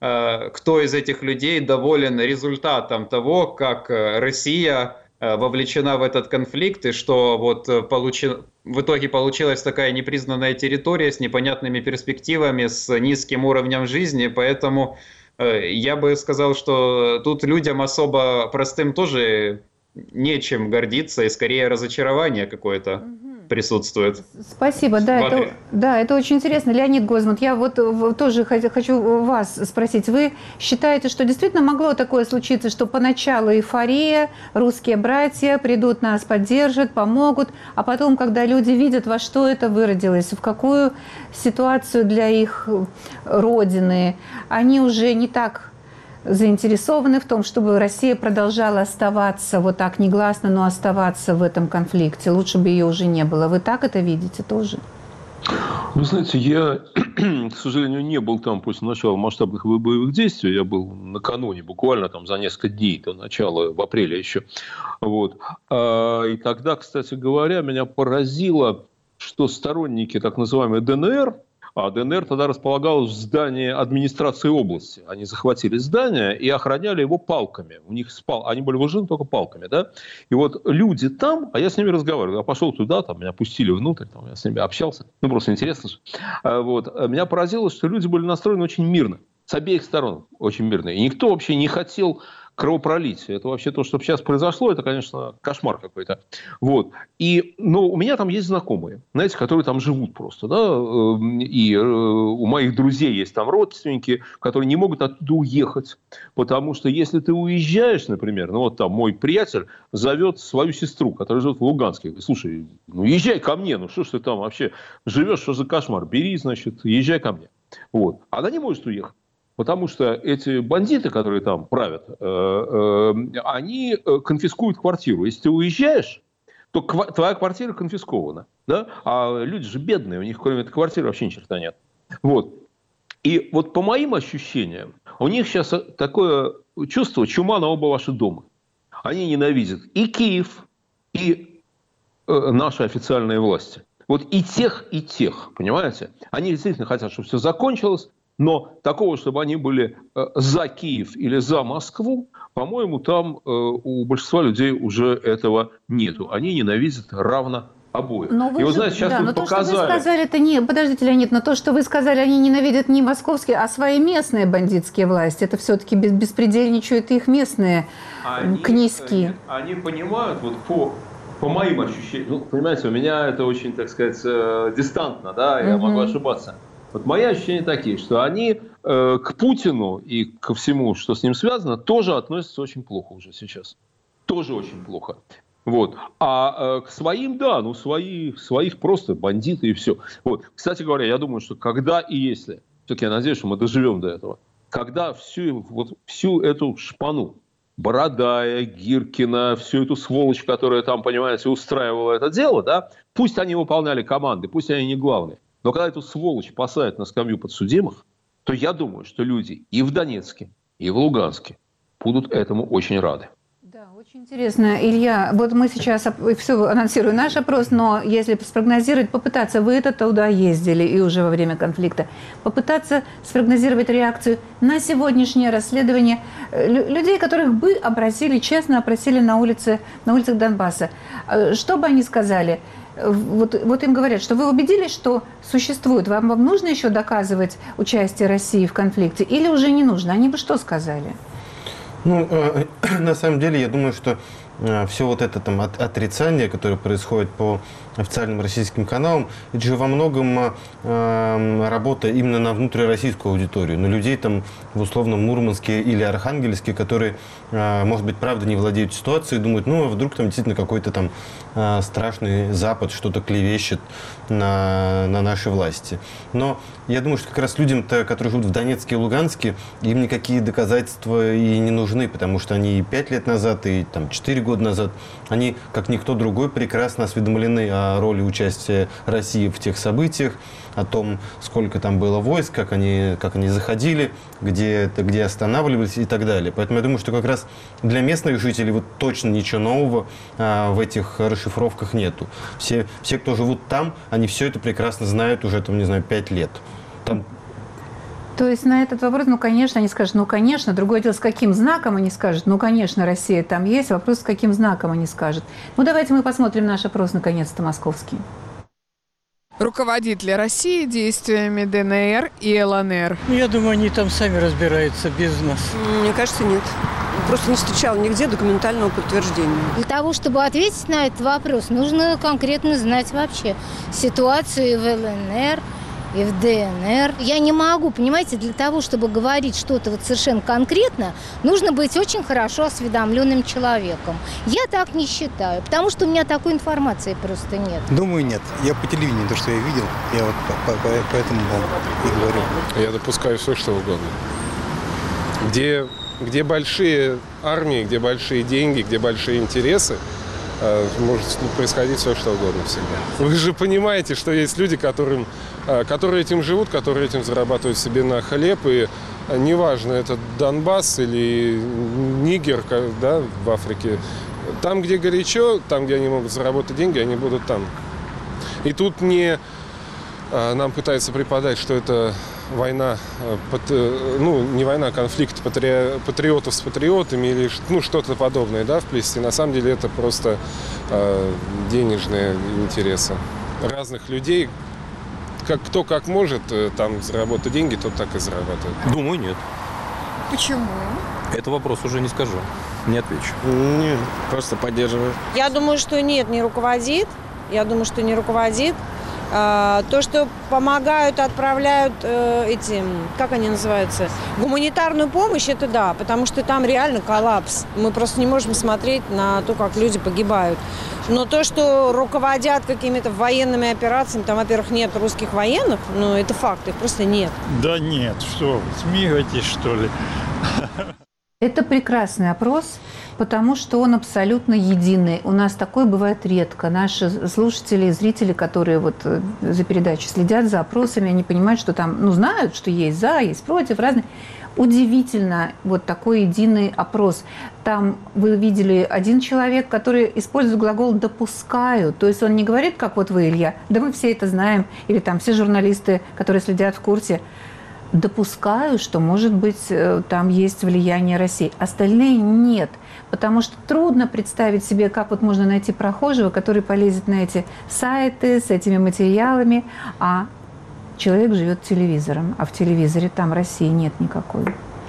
э, кто из этих людей доволен результатом того, как Россия э, вовлечена в этот конфликт, и что вот получен, в итоге получилась такая непризнанная территория с непонятными перспективами, с низким уровнем жизни, поэтому э, я бы сказал, что тут людям особо простым тоже нечем гордиться, и скорее разочарование какое-то присутствует. Спасибо, да, это, да, это очень интересно. Леонид Гозман, я вот тоже хочу вас спросить. Вы считаете, что действительно могло такое случиться, что поначалу эйфория, русские братья придут, нас поддержат, помогут, а потом, когда люди видят, во что это выродилось, в какую ситуацию для их родины, они уже не так заинтересованы в том, чтобы Россия продолжала оставаться вот так негласно, но оставаться в этом конфликте. Лучше бы ее уже не было. Вы так это видите тоже? Вы знаете, я, к сожалению, не был там после начала масштабных боевых действий. Я был накануне, буквально там за несколько дней до начала, в апреле еще. Вот. И тогда, кстати говоря, меня поразило, что сторонники так называемой ДНР, а ДНР тогда располагалась в здании администрации области. Они захватили здание и охраняли его палками. У них спал, они были вооружены только палками, да. И вот люди там, а я с ними разговаривал, я пошел туда, там меня пустили внутрь, там, я с ними общался, ну просто интересно же. Вот. Меня поразило, что люди были настроены очень мирно, с обеих сторон очень мирно. И никто вообще не хотел кровопролитие. Это вообще то, что сейчас произошло, это, конечно, кошмар какой-то. Вот. И, но у меня там есть знакомые, знаете, которые там живут просто, да, и у моих друзей есть там родственники, которые не могут оттуда уехать, потому что если ты уезжаешь, например, ну вот там мой приятель зовет свою сестру, которая живет в Луганске, говорит: слушай, ну езжай ко мне, ну что ж ты там вообще живешь, что за кошмар, бери, значит, езжай ко мне. Вот. Она не может уехать. Потому что эти бандиты, которые там правят, э, э, они конфискуют квартиру. Если ты уезжаешь, то ква- твоя квартира конфискована. Да? А люди же бедные, у них кроме этой квартиры вообще ни черта нет. Вот. И вот по моим ощущениям, у них сейчас такое чувство: чума на оба ваши дома. Они ненавидят и Киев, и э, наши официальные власти. Вот и тех, и тех, понимаете? Они действительно хотят, чтобы все закончилось. Но такого, чтобы они были э, за Киев или за Москву, по-моему, там э, у большинства людей уже этого нету. Они ненавидят равно обоих. Но вы и вы же, знаете, сейчас да, тут но показали... то, что вы сказали, это не... Подождите, Леонид, но то, что вы сказали, они ненавидят не московские, а свои местные бандитские власти. Это все-таки беспредельничают их местные они, князьки. Они понимают, вот по... По моим ощущениям, ну, понимаете, у меня это очень, так сказать, э, дистантно, да, я угу. могу ошибаться. Вот мои ощущения такие, что они э, к Путину и ко всему, что с ним связано, тоже относятся очень плохо уже сейчас. Тоже очень плохо. Вот. А э, к своим, да, ну свои, своих просто бандиты и все. Вот. Кстати говоря, я думаю, что когда и если, все-таки я надеюсь, что мы доживем до этого, когда всю, вот, всю эту шпану, Бородая, Гиркина, всю эту сволочь, которая там, понимаете, устраивала это дело, да, пусть они выполняли команды, пусть они не главные. Но когда эту сволочь посадят на скамью подсудимых, то я думаю, что люди и в Донецке, и в Луганске будут этому очень рады. Да, очень интересно. Илья, вот мы сейчас все анонсируем наш опрос, но если спрогнозировать, попытаться, вы это туда ездили и уже во время конфликта, попытаться спрогнозировать реакцию на сегодняшнее расследование людей, которых бы опросили, честно опросили на, улице, на улицах Донбасса. Что бы они сказали? Вот, вот им говорят, что вы убедились, что существует, вам, вам нужно еще доказывать участие России в конфликте или уже не нужно? Они бы что сказали? Ну, э, на самом деле, я думаю, что э, все вот это там от, отрицание, которое происходит по официальным российским каналам, это же во многом э, работа именно на внутрироссийскую аудиторию, на людей там в условном Мурманске или Архангельске, которые, э, может быть, правда не владеют ситуацией, думают, ну, а вдруг там действительно какой-то там э, страшный Запад что-то клевещет на, на наши власти. Но я думаю, что как раз людям-то, которые живут в Донецке и Луганске, им никакие доказательства и не нужны, потому что они и пять лет назад, и там четыре года назад, они, как никто другой, прекрасно осведомлены о роли участия России в тех событиях, о том, сколько там было войск, как они, как они заходили, где, где останавливались и так далее. Поэтому я думаю, что как раз для местных жителей вот точно ничего нового а, в этих расшифровках нету. Все, все, кто живут там, они все это прекрасно знают уже, там, не знаю, пять лет. Там... То есть на этот вопрос, ну, конечно, они скажут, ну, конечно. Другое дело, с каким знаком они скажут. Ну, конечно, Россия там есть. Вопрос, с каким знаком они скажут. Ну, давайте мы посмотрим наш опрос, наконец-то, московский. Руководит ли Россия действиями ДНР и ЛНР? Я думаю, они там сами разбираются без нас. Мне кажется, нет. Просто не встречала нигде документального подтверждения. Для того, чтобы ответить на этот вопрос, нужно конкретно знать вообще ситуацию в ЛНР и в ДНР. Я не могу, понимаете, для того, чтобы говорить что-то вот совершенно конкретно, нужно быть очень хорошо осведомленным человеком. Я так не считаю, потому что у меня такой информации просто нет. Думаю, нет. Я по телевидению, то, что я видел, я вот по, по, по этому вам и говорю. Я допускаю все, что угодно. Где, где большие армии, где большие деньги, где большие интересы, может происходить все, что угодно всегда. Вы же понимаете, что есть люди, которым, которые этим живут, которые этим зарабатывают себе на хлеб. И неважно, это Донбасс или Нигер, да, в Африке. Там, где горячо, там, где они могут заработать деньги, они будут там. И тут не нам пытаются преподать, что это война, ну, не война, а конфликт патри... патриотов с патриотами или ну, что-то подобное, да, вплести. На самом деле это просто э, денежные интересы разных людей. Как, кто как может там заработать деньги, тот так и зарабатывает. Думаю, нет. Почему? Это вопрос уже не скажу. Не отвечу. Нет, просто поддерживаю. Я думаю, что нет, не руководит. Я думаю, что не руководит. То, что помогают, отправляют э, эти, как они называются, гуманитарную помощь, это да, потому что там реально коллапс. Мы просто не можем смотреть на то, как люди погибают. Но то, что руководят какими-то военными операциями, там, во-первых, нет русских военных, но это факт, их просто нет. Да нет, что вы, смеетесь, что ли? Это прекрасный опрос, потому что он абсолютно единый. У нас такое бывает редко. Наши слушатели и зрители, которые вот за передачей следят за опросами, они понимают, что там, ну, знают, что есть за, есть против, разные. Удивительно вот такой единый опрос. Там вы видели один человек, который использует глагол «допускаю». То есть он не говорит, как вот вы, Илья, да мы все это знаем, или там все журналисты, которые следят в курсе. Допускаю, что, может быть, там есть влияние России. Остальные нет. Потому что трудно представить себе, как вот можно найти прохожего, который полезет на эти сайты с этими материалами, а человек живет телевизором, а в телевизоре там России нет никакой.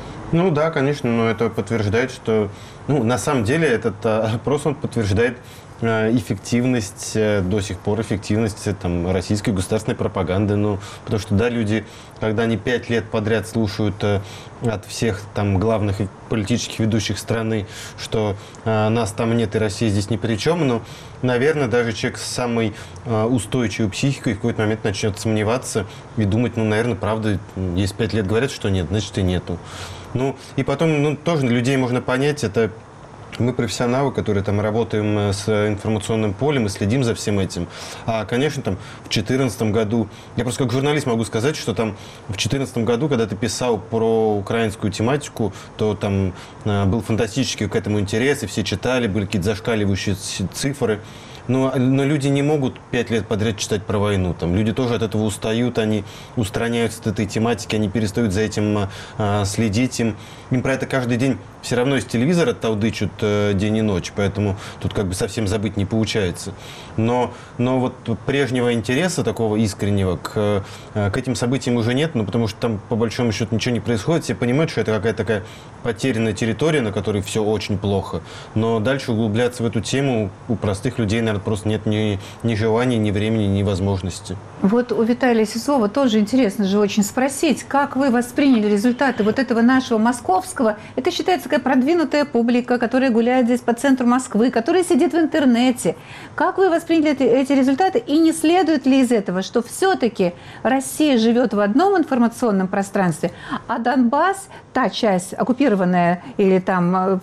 Ну да, конечно, но это подтверждает, что... Ну, на самом деле этот опрос, он подтверждает эффективность, до сих пор эффективность там, российской государственной пропаганды. Ну, потому что, да, люди, когда они пять лет подряд слушают от всех там главных политических ведущих страны, что э, нас там нет и Россия здесь ни при чем, но, наверное, даже человек с самой э, устойчивой психикой в какой-то момент начнет сомневаться и думать, ну, наверное, правда, если пять лет говорят, что нет, значит и нету. Ну, и потом, ну, тоже людей можно понять, это мы профессионалы, которые там работаем с информационным полем и следим за всем этим. А, конечно, там в две тысячи четырнадцатом году, я просто как журналист могу сказать, что там в две тысячи четырнадцатом году, когда ты писал про украинскую тематику, то там а, был фантастический к этому интерес, и все читали, были какие-то зашкаливающие цифры. Но, но люди не могут пять лет подряд читать про войну. Там, люди тоже от этого устают, они устраняются от этой тематики, они перестают за этим а, следить. Им, им про это каждый день все равно из телевизора толдычат э, день и ночь, поэтому тут как бы совсем забыть не получается. Но, но вот прежнего интереса, такого искреннего, к, э, к этим событиям уже нет, ну, потому что там по большому счету ничего не происходит. Все понимают, что это какая-то такая потерянная территория, на которой все очень плохо. Но дальше углубляться в эту тему у простых людей, наверное, просто нет ни, ни желания, ни времени, ни возможности. Вот у Виталия Сизова тоже интересно же очень спросить, как вы восприняли результаты вот этого нашего московского, это считается такая продвинутая публика, которая гуляет здесь по центру Москвы, которая сидит в интернете. Как вы восприняли эти, эти результаты и не следует ли из этого, что все-таки Россия живет в одном информационном пространстве, а Донбасс, та часть оккупированная или там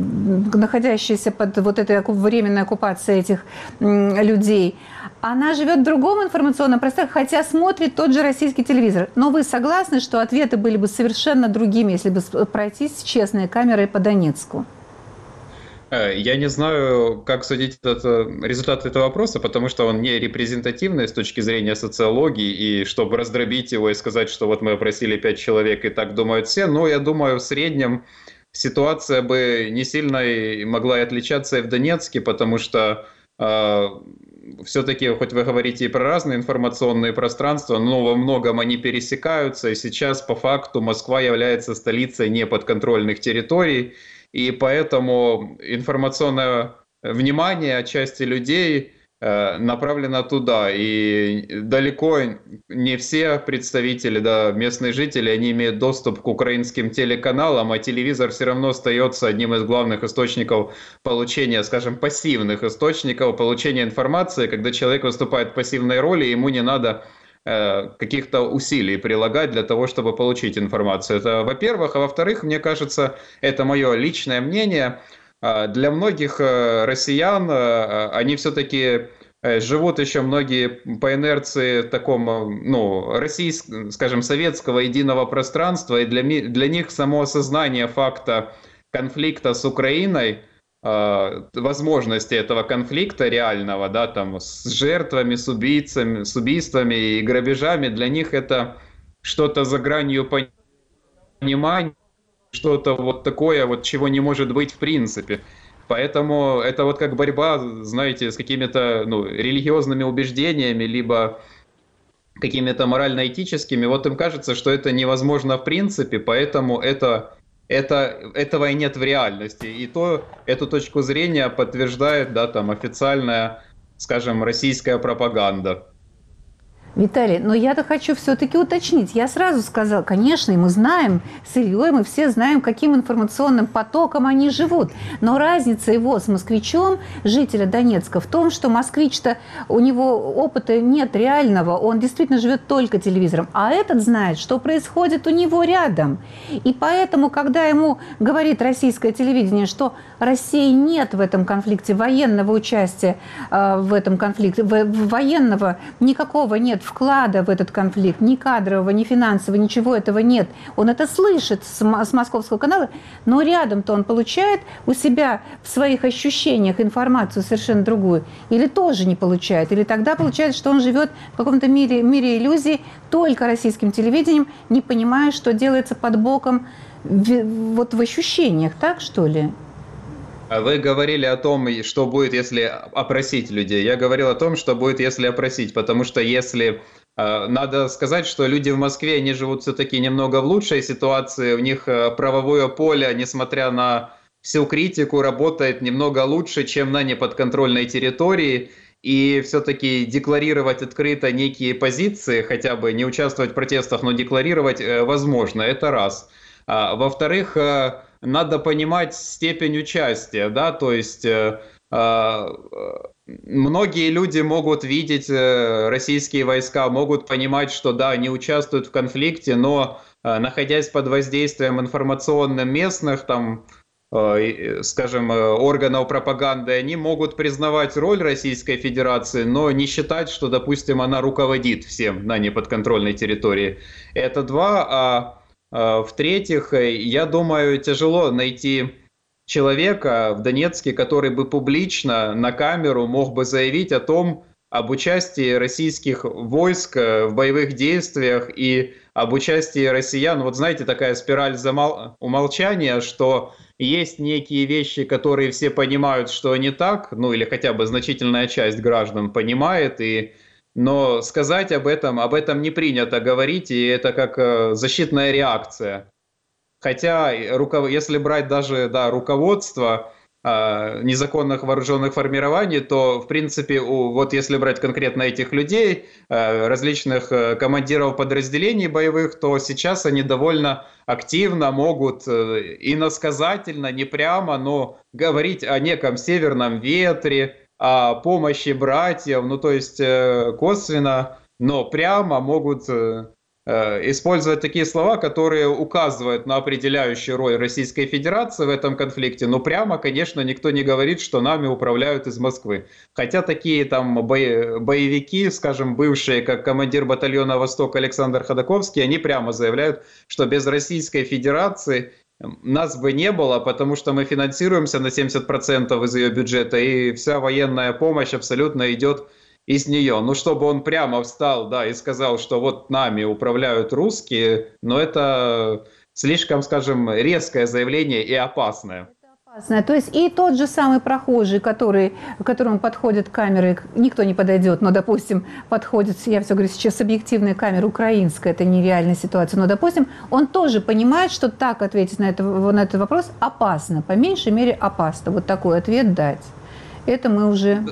находящаяся под вот этой временной оккупацией этих людей, она живет в другом информационном пространстве, хотя смотрит тот же российский телевизор. Но вы согласны, что ответы были бы совершенно другими, если бы пройтись с честной камерой по Донецку? Я не знаю, как судить этот, результат этого вопроса, потому что он не репрезентативный с точки зрения социологии, и чтобы раздробить его и сказать, что вот мы опросили пять человек, и так думают все, но я думаю, в среднем ситуация бы не сильно могла и отличаться и в Донецке, потому что э, все-таки, хоть вы говорите и про разные информационные пространства, но во многом они пересекаются, и сейчас по факту Москва является столицей неподконтрольных территорий, и поэтому информационное внимание отчасти людей направлено туда, и далеко не все представители, да, местные жители, они имеют доступ к украинским телеканалам, а телевизор все равно остается одним из главных источников получения, скажем, пассивных источников получения информации, когда человек выступает в пассивной роли, ему не надо э, каких-то усилий прилагать для того, чтобы получить информацию. Это во-первых, а во-вторых, мне кажется, это мое личное мнение, для многих россиян они все-таки живут еще многие по инерции таком, ну, российского, скажем, советского единого пространства, и для, для них само осознание факта конфликта с Украиной, возможности этого конфликта реального, да, там, с жертвами, с убийцами, с убийствами и грабежами, для них это что-то за гранью понимания, что-то вот такое, вот, чего не может быть в принципе. Поэтому это вот как борьба, знаете, с какими-то, ну, религиозными убеждениями, либо какими-то морально-этическими. Вот им кажется, что это невозможно в принципе, поэтому это, это, этого и нет в реальности. И то эту точку зрения подтверждает, да, там, официальная, скажем, российская пропаганда. Виталий, но я-то хочу все-таки уточнить. Я сразу сказала, конечно, и мы знаем с Ильей, мы все знаем, каким информационным потоком они живут. Но разница его с москвичом, жителя Донецка, в том, что москвич-то, у него опыта нет реального, он действительно живет только телевизором. А этот знает, что происходит у него рядом. И поэтому, когда ему говорит российское телевидение, что России нет в этом конфликте военного участия, э, в этом конфликте, в, военного никакого нет вклада в этот конфликт, ни кадрового, ни финансового, ничего этого нет. Он это слышит с, с московского канала, но рядом-то он получает у себя в своих ощущениях информацию совершенно другую. Или тоже не получает. Или тогда получается, что он живет в каком-то мире, мире иллюзий только российским телевидением, не понимая, что делается под боком в, вот в ощущениях. Так, что ли? Вы говорили о том, что будет, если опросить людей. Я говорил о том, что будет, если опросить, потому что если... Э, надо сказать, что люди в Москве, они живут все-таки немного в лучшей ситуации, у них правовое поле, несмотря на всю критику, работает немного лучше, чем на неподконтрольной территории, и все-таки декларировать открыто некие позиции, хотя бы не участвовать в протестах, но декларировать э, возможно, это раз. А, во-вторых, э, надо понимать степень участия, да, то есть э, э, многие люди могут видеть э, российские войска, могут понимать, что да, они участвуют в конфликте, но э, находясь под воздействием информационным местных, там, э, скажем, э, органов пропаганды, они могут признавать роль Российской Федерации, но не считать, что, допустим, она руководит всем на неподконтрольной территории. Это два, а в-третьих, я думаю, тяжело найти человека в Донецке, который бы публично на камеру мог бы заявить о том, об участии российских войск в боевых действиях и об участии россиян. Вот знаете, такая спираль замол... умолчания, что есть некие вещи, которые все понимают, что не так, ну или хотя бы значительная часть граждан понимает, и но сказать об этом, об этом не принято говорить, и это как защитная реакция. Хотя, если брать даже, да, руководство э, незаконных вооруженных формирований, то, в принципе, у, вот если брать конкретно этих людей, э, различных э, командиров подразделений боевых, то сейчас они довольно активно могут э, иносказательно, не прямо, но говорить о неком северном ветре, о помощи братьев, ну то есть э, косвенно, но прямо могут э, использовать такие слова, которые указывают на определяющую роль Российской Федерации в этом конфликте, но прямо, конечно, никто не говорит, что нами управляют из Москвы. Хотя такие там боевики, скажем, бывшие, как командир батальона «Восток» Александр Ходаковский, они прямо заявляют, что без Российской Федерации нас бы не было, потому что мы финансируемся на семьдесят процентов из ее бюджета, и вся военная помощь абсолютно идет из нее. Ну, чтобы он прямо встал, да, и сказал, что вот нами управляют русские, но это слишком, скажем, резкое заявление и опасное. То есть и тот же самый прохожий, который, к которому подходят камеры, никто не подойдет, но, допустим, подходит, я все говорю сейчас, объективная камера украинская, это нереальная ситуация, но, допустим, он тоже понимает, что так ответить на, это, на этот вопрос опасно, по меньшей мере опасно, вот такой ответ дать. Это мы уже...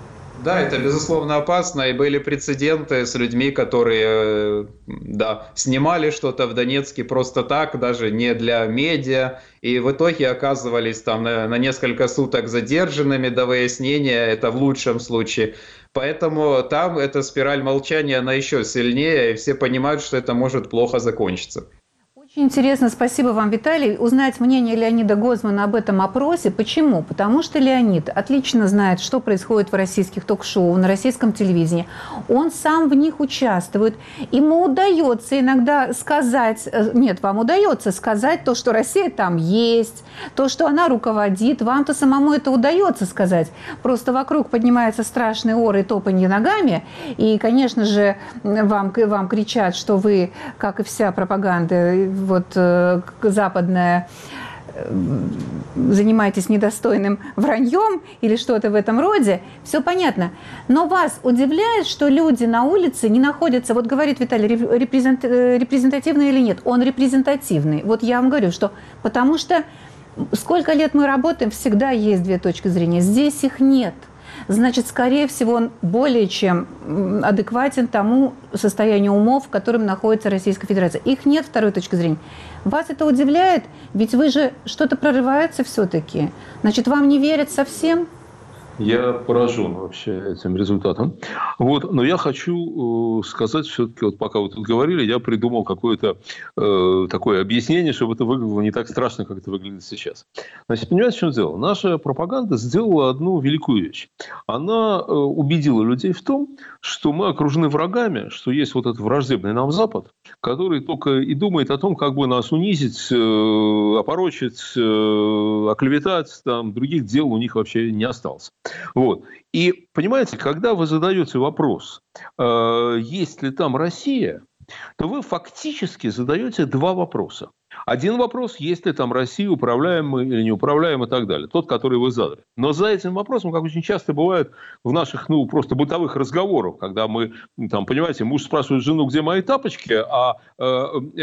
Да, это безусловно опасно, и были прецеденты с людьми, которые, да, снимали что-то в Донецке просто так, даже не для медиа, и в итоге оказывались там на, на несколько суток задержанными до выяснения, это в лучшем случае. Поэтому там эта спираль молчания, она еще сильнее, и все понимают, что это может плохо закончиться. Очень интересно, спасибо вам, Виталий, узнать мнение Леонида Гозмана об этом опросе. Почему? Потому что Леонид отлично знает, что происходит в российских ток-шоу, на российском телевидении. Он сам в них участвует. Ему удается иногда сказать, нет, вам удается сказать то, что Россия там есть, то, что она руководит. Вам-то самому это удается сказать. Просто вокруг поднимается страшный ор и топанье ногами. И, конечно же, вам, вам кричат, что вы, как и вся пропаганда, вот э, западная, э, занимаетесь недостойным враньем или что-то в этом роде, все понятно. Но вас удивляет, что люди на улице не находятся, вот говорит Виталий, репрезент, репрезентативный или нет? Он репрезентативный. Вот я вам говорю, что потому что сколько лет мы работаем, всегда есть две точки зрения. Здесь их нет. Значит, скорее всего, он более чем адекватен тому состоянию умов, в котором находится Российская Федерация. Их нет второй точки зрения. Вас это удивляет? Ведь вы же что-то прорывается все-таки. Значит, вам не верят совсем? Я поражен вообще этим результатом. Вот, но я хочу э, сказать все-таки, вот пока вы тут говорили, я придумал какое-то э, такое объяснение, чтобы это выглядело не так страшно, как это выглядит сейчас. Значит, понимаете, в чем дело? Наша пропаганда сделала одну великую вещь. Она э, убедила людей в том, что мы окружены врагами, что есть вот этот враждебный нам Запад, который только и думает о том, как бы нас унизить, э, опорочить, э, оклеветать, там, других дел у них вообще не осталось. Вот. И, понимаете, когда вы задаете вопрос, э, есть ли там Россия, то вы фактически задаете два вопроса. Один вопрос, есть ли там Россия, управляемая или неуправляемая и так далее. Тот, который вы задали. Но за этим вопросом, как очень часто бывает в наших, ну, просто бытовых разговорах, когда мы, там, понимаете, муж спрашивает жену, где мои тапочки, а э, э,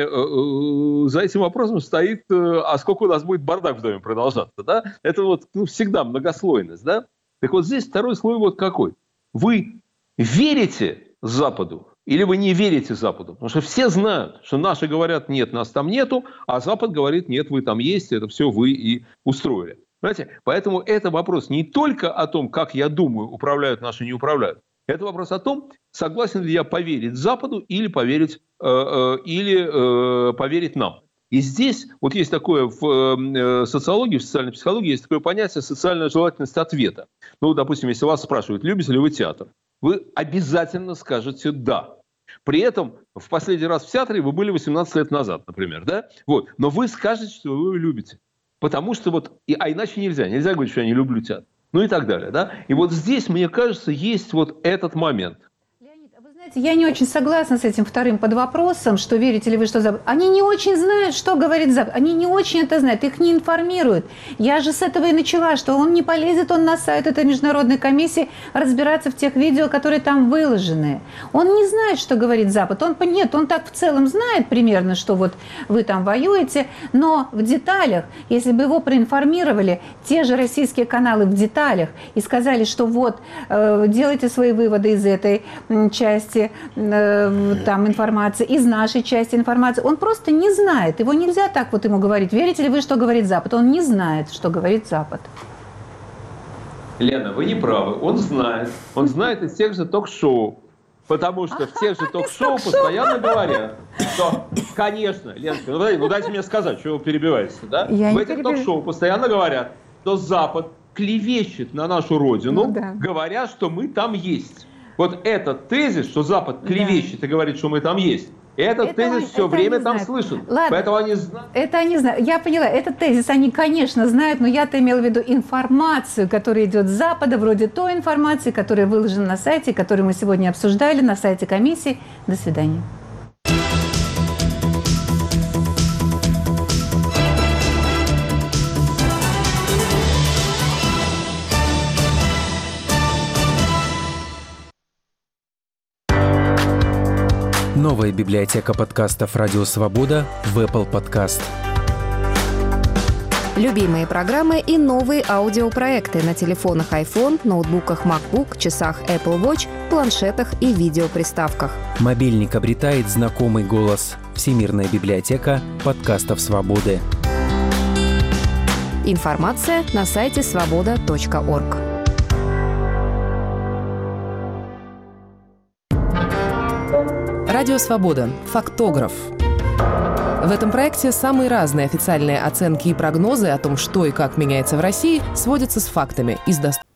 э, за этим вопросом стоит, э, а сколько у нас будет бардак в доме продолжаться, да? Это вот, ну, всегда многослойность, да? Так вот здесь второй слой вот какой. Вы верите Западу или вы не верите Западу? Потому что все знают, что наши говорят, нет, нас там нету, а Запад говорит, нет, вы там есть, это все вы и устроили. Понимаете? Поэтому это вопрос не только о том, как я думаю, управляют наши, не управляют. Это вопрос о том, согласен ли я поверить Западу или поверить, э, э, или, э, поверить нам. И здесь вот есть такое в социологии, в социальной психологии есть такое понятие социальная желательность ответа. Ну, допустим, если вас спрашивают, любите ли вы театр, вы обязательно скажете «да». При этом в последний раз в театре вы были восемнадцать лет назад, например, да? Вот. Но вы скажете, что вы его любите. Потому что вот, а иначе нельзя. Нельзя говорить, что я не люблю театр. Ну и так далее, да? И вот здесь, мне кажется, есть вот этот момент. Я не очень согласна с этим вторым подвопросом, что верите ли вы, что Запад. Они не очень знают, что говорит Запад. Они не очень это знают, их не информируют. Я же с этого и начала, что он не полезет он на сайт этой международной комиссии разбираться в тех видео, которые там выложены. Он не знает, что говорит Запад. Он, нет, он так в целом знает примерно, что вот вы там воюете, но в деталях, если бы его проинформировали, те же российские каналы в деталях и сказали, что вот, э, делайте свои выводы из этой части, там информации, из нашей части информации. Он просто не знает. Его нельзя так вот ему говорить. Верите ли вы, что говорит Запад? Он не знает, что говорит Запад. Лена, вы не правы. Он знает. Он знает из тех же ток-шоу. Потому что в тех же ток-шоу постоянно говорят, что, конечно, Ленка, ну, ну дайте мне сказать, что вы перебиваете, да? Я в этих перебив... ток-шоу постоянно говорят, что Запад клевещет на нашу родину, ну, да. говоря, что мы там есть. Вот этот тезис, что Запад клевещет да. и говорит, что мы там есть, этот это тезис он, все время там слышен. Ладно, поэтому они знают. Это они знают. Я поняла, этот тезис они, конечно, знают, но я-то имела в виду информацию, которая идет с Запада, вроде той информации, которая выложена на сайте, которую мы сегодня обсуждали на сайте комиссии. До свидания. Новая библиотека подкастов «Радио Свобода» в Apple Podcast. Любимые программы и новые аудиопроекты на телефонах iPhone, ноутбуках MacBook, часах Apple Watch, планшетах и видеоприставках. Мобильник обретает знакомый голос. Всемирная библиотека подкастов «Свободы». Информация на сайте свобода точка орг. Радио «Свобода». Фактограф. В этом проекте самые разные официальные оценки и прогнозы о том, что и как меняется в России, сводятся с фактами из доступных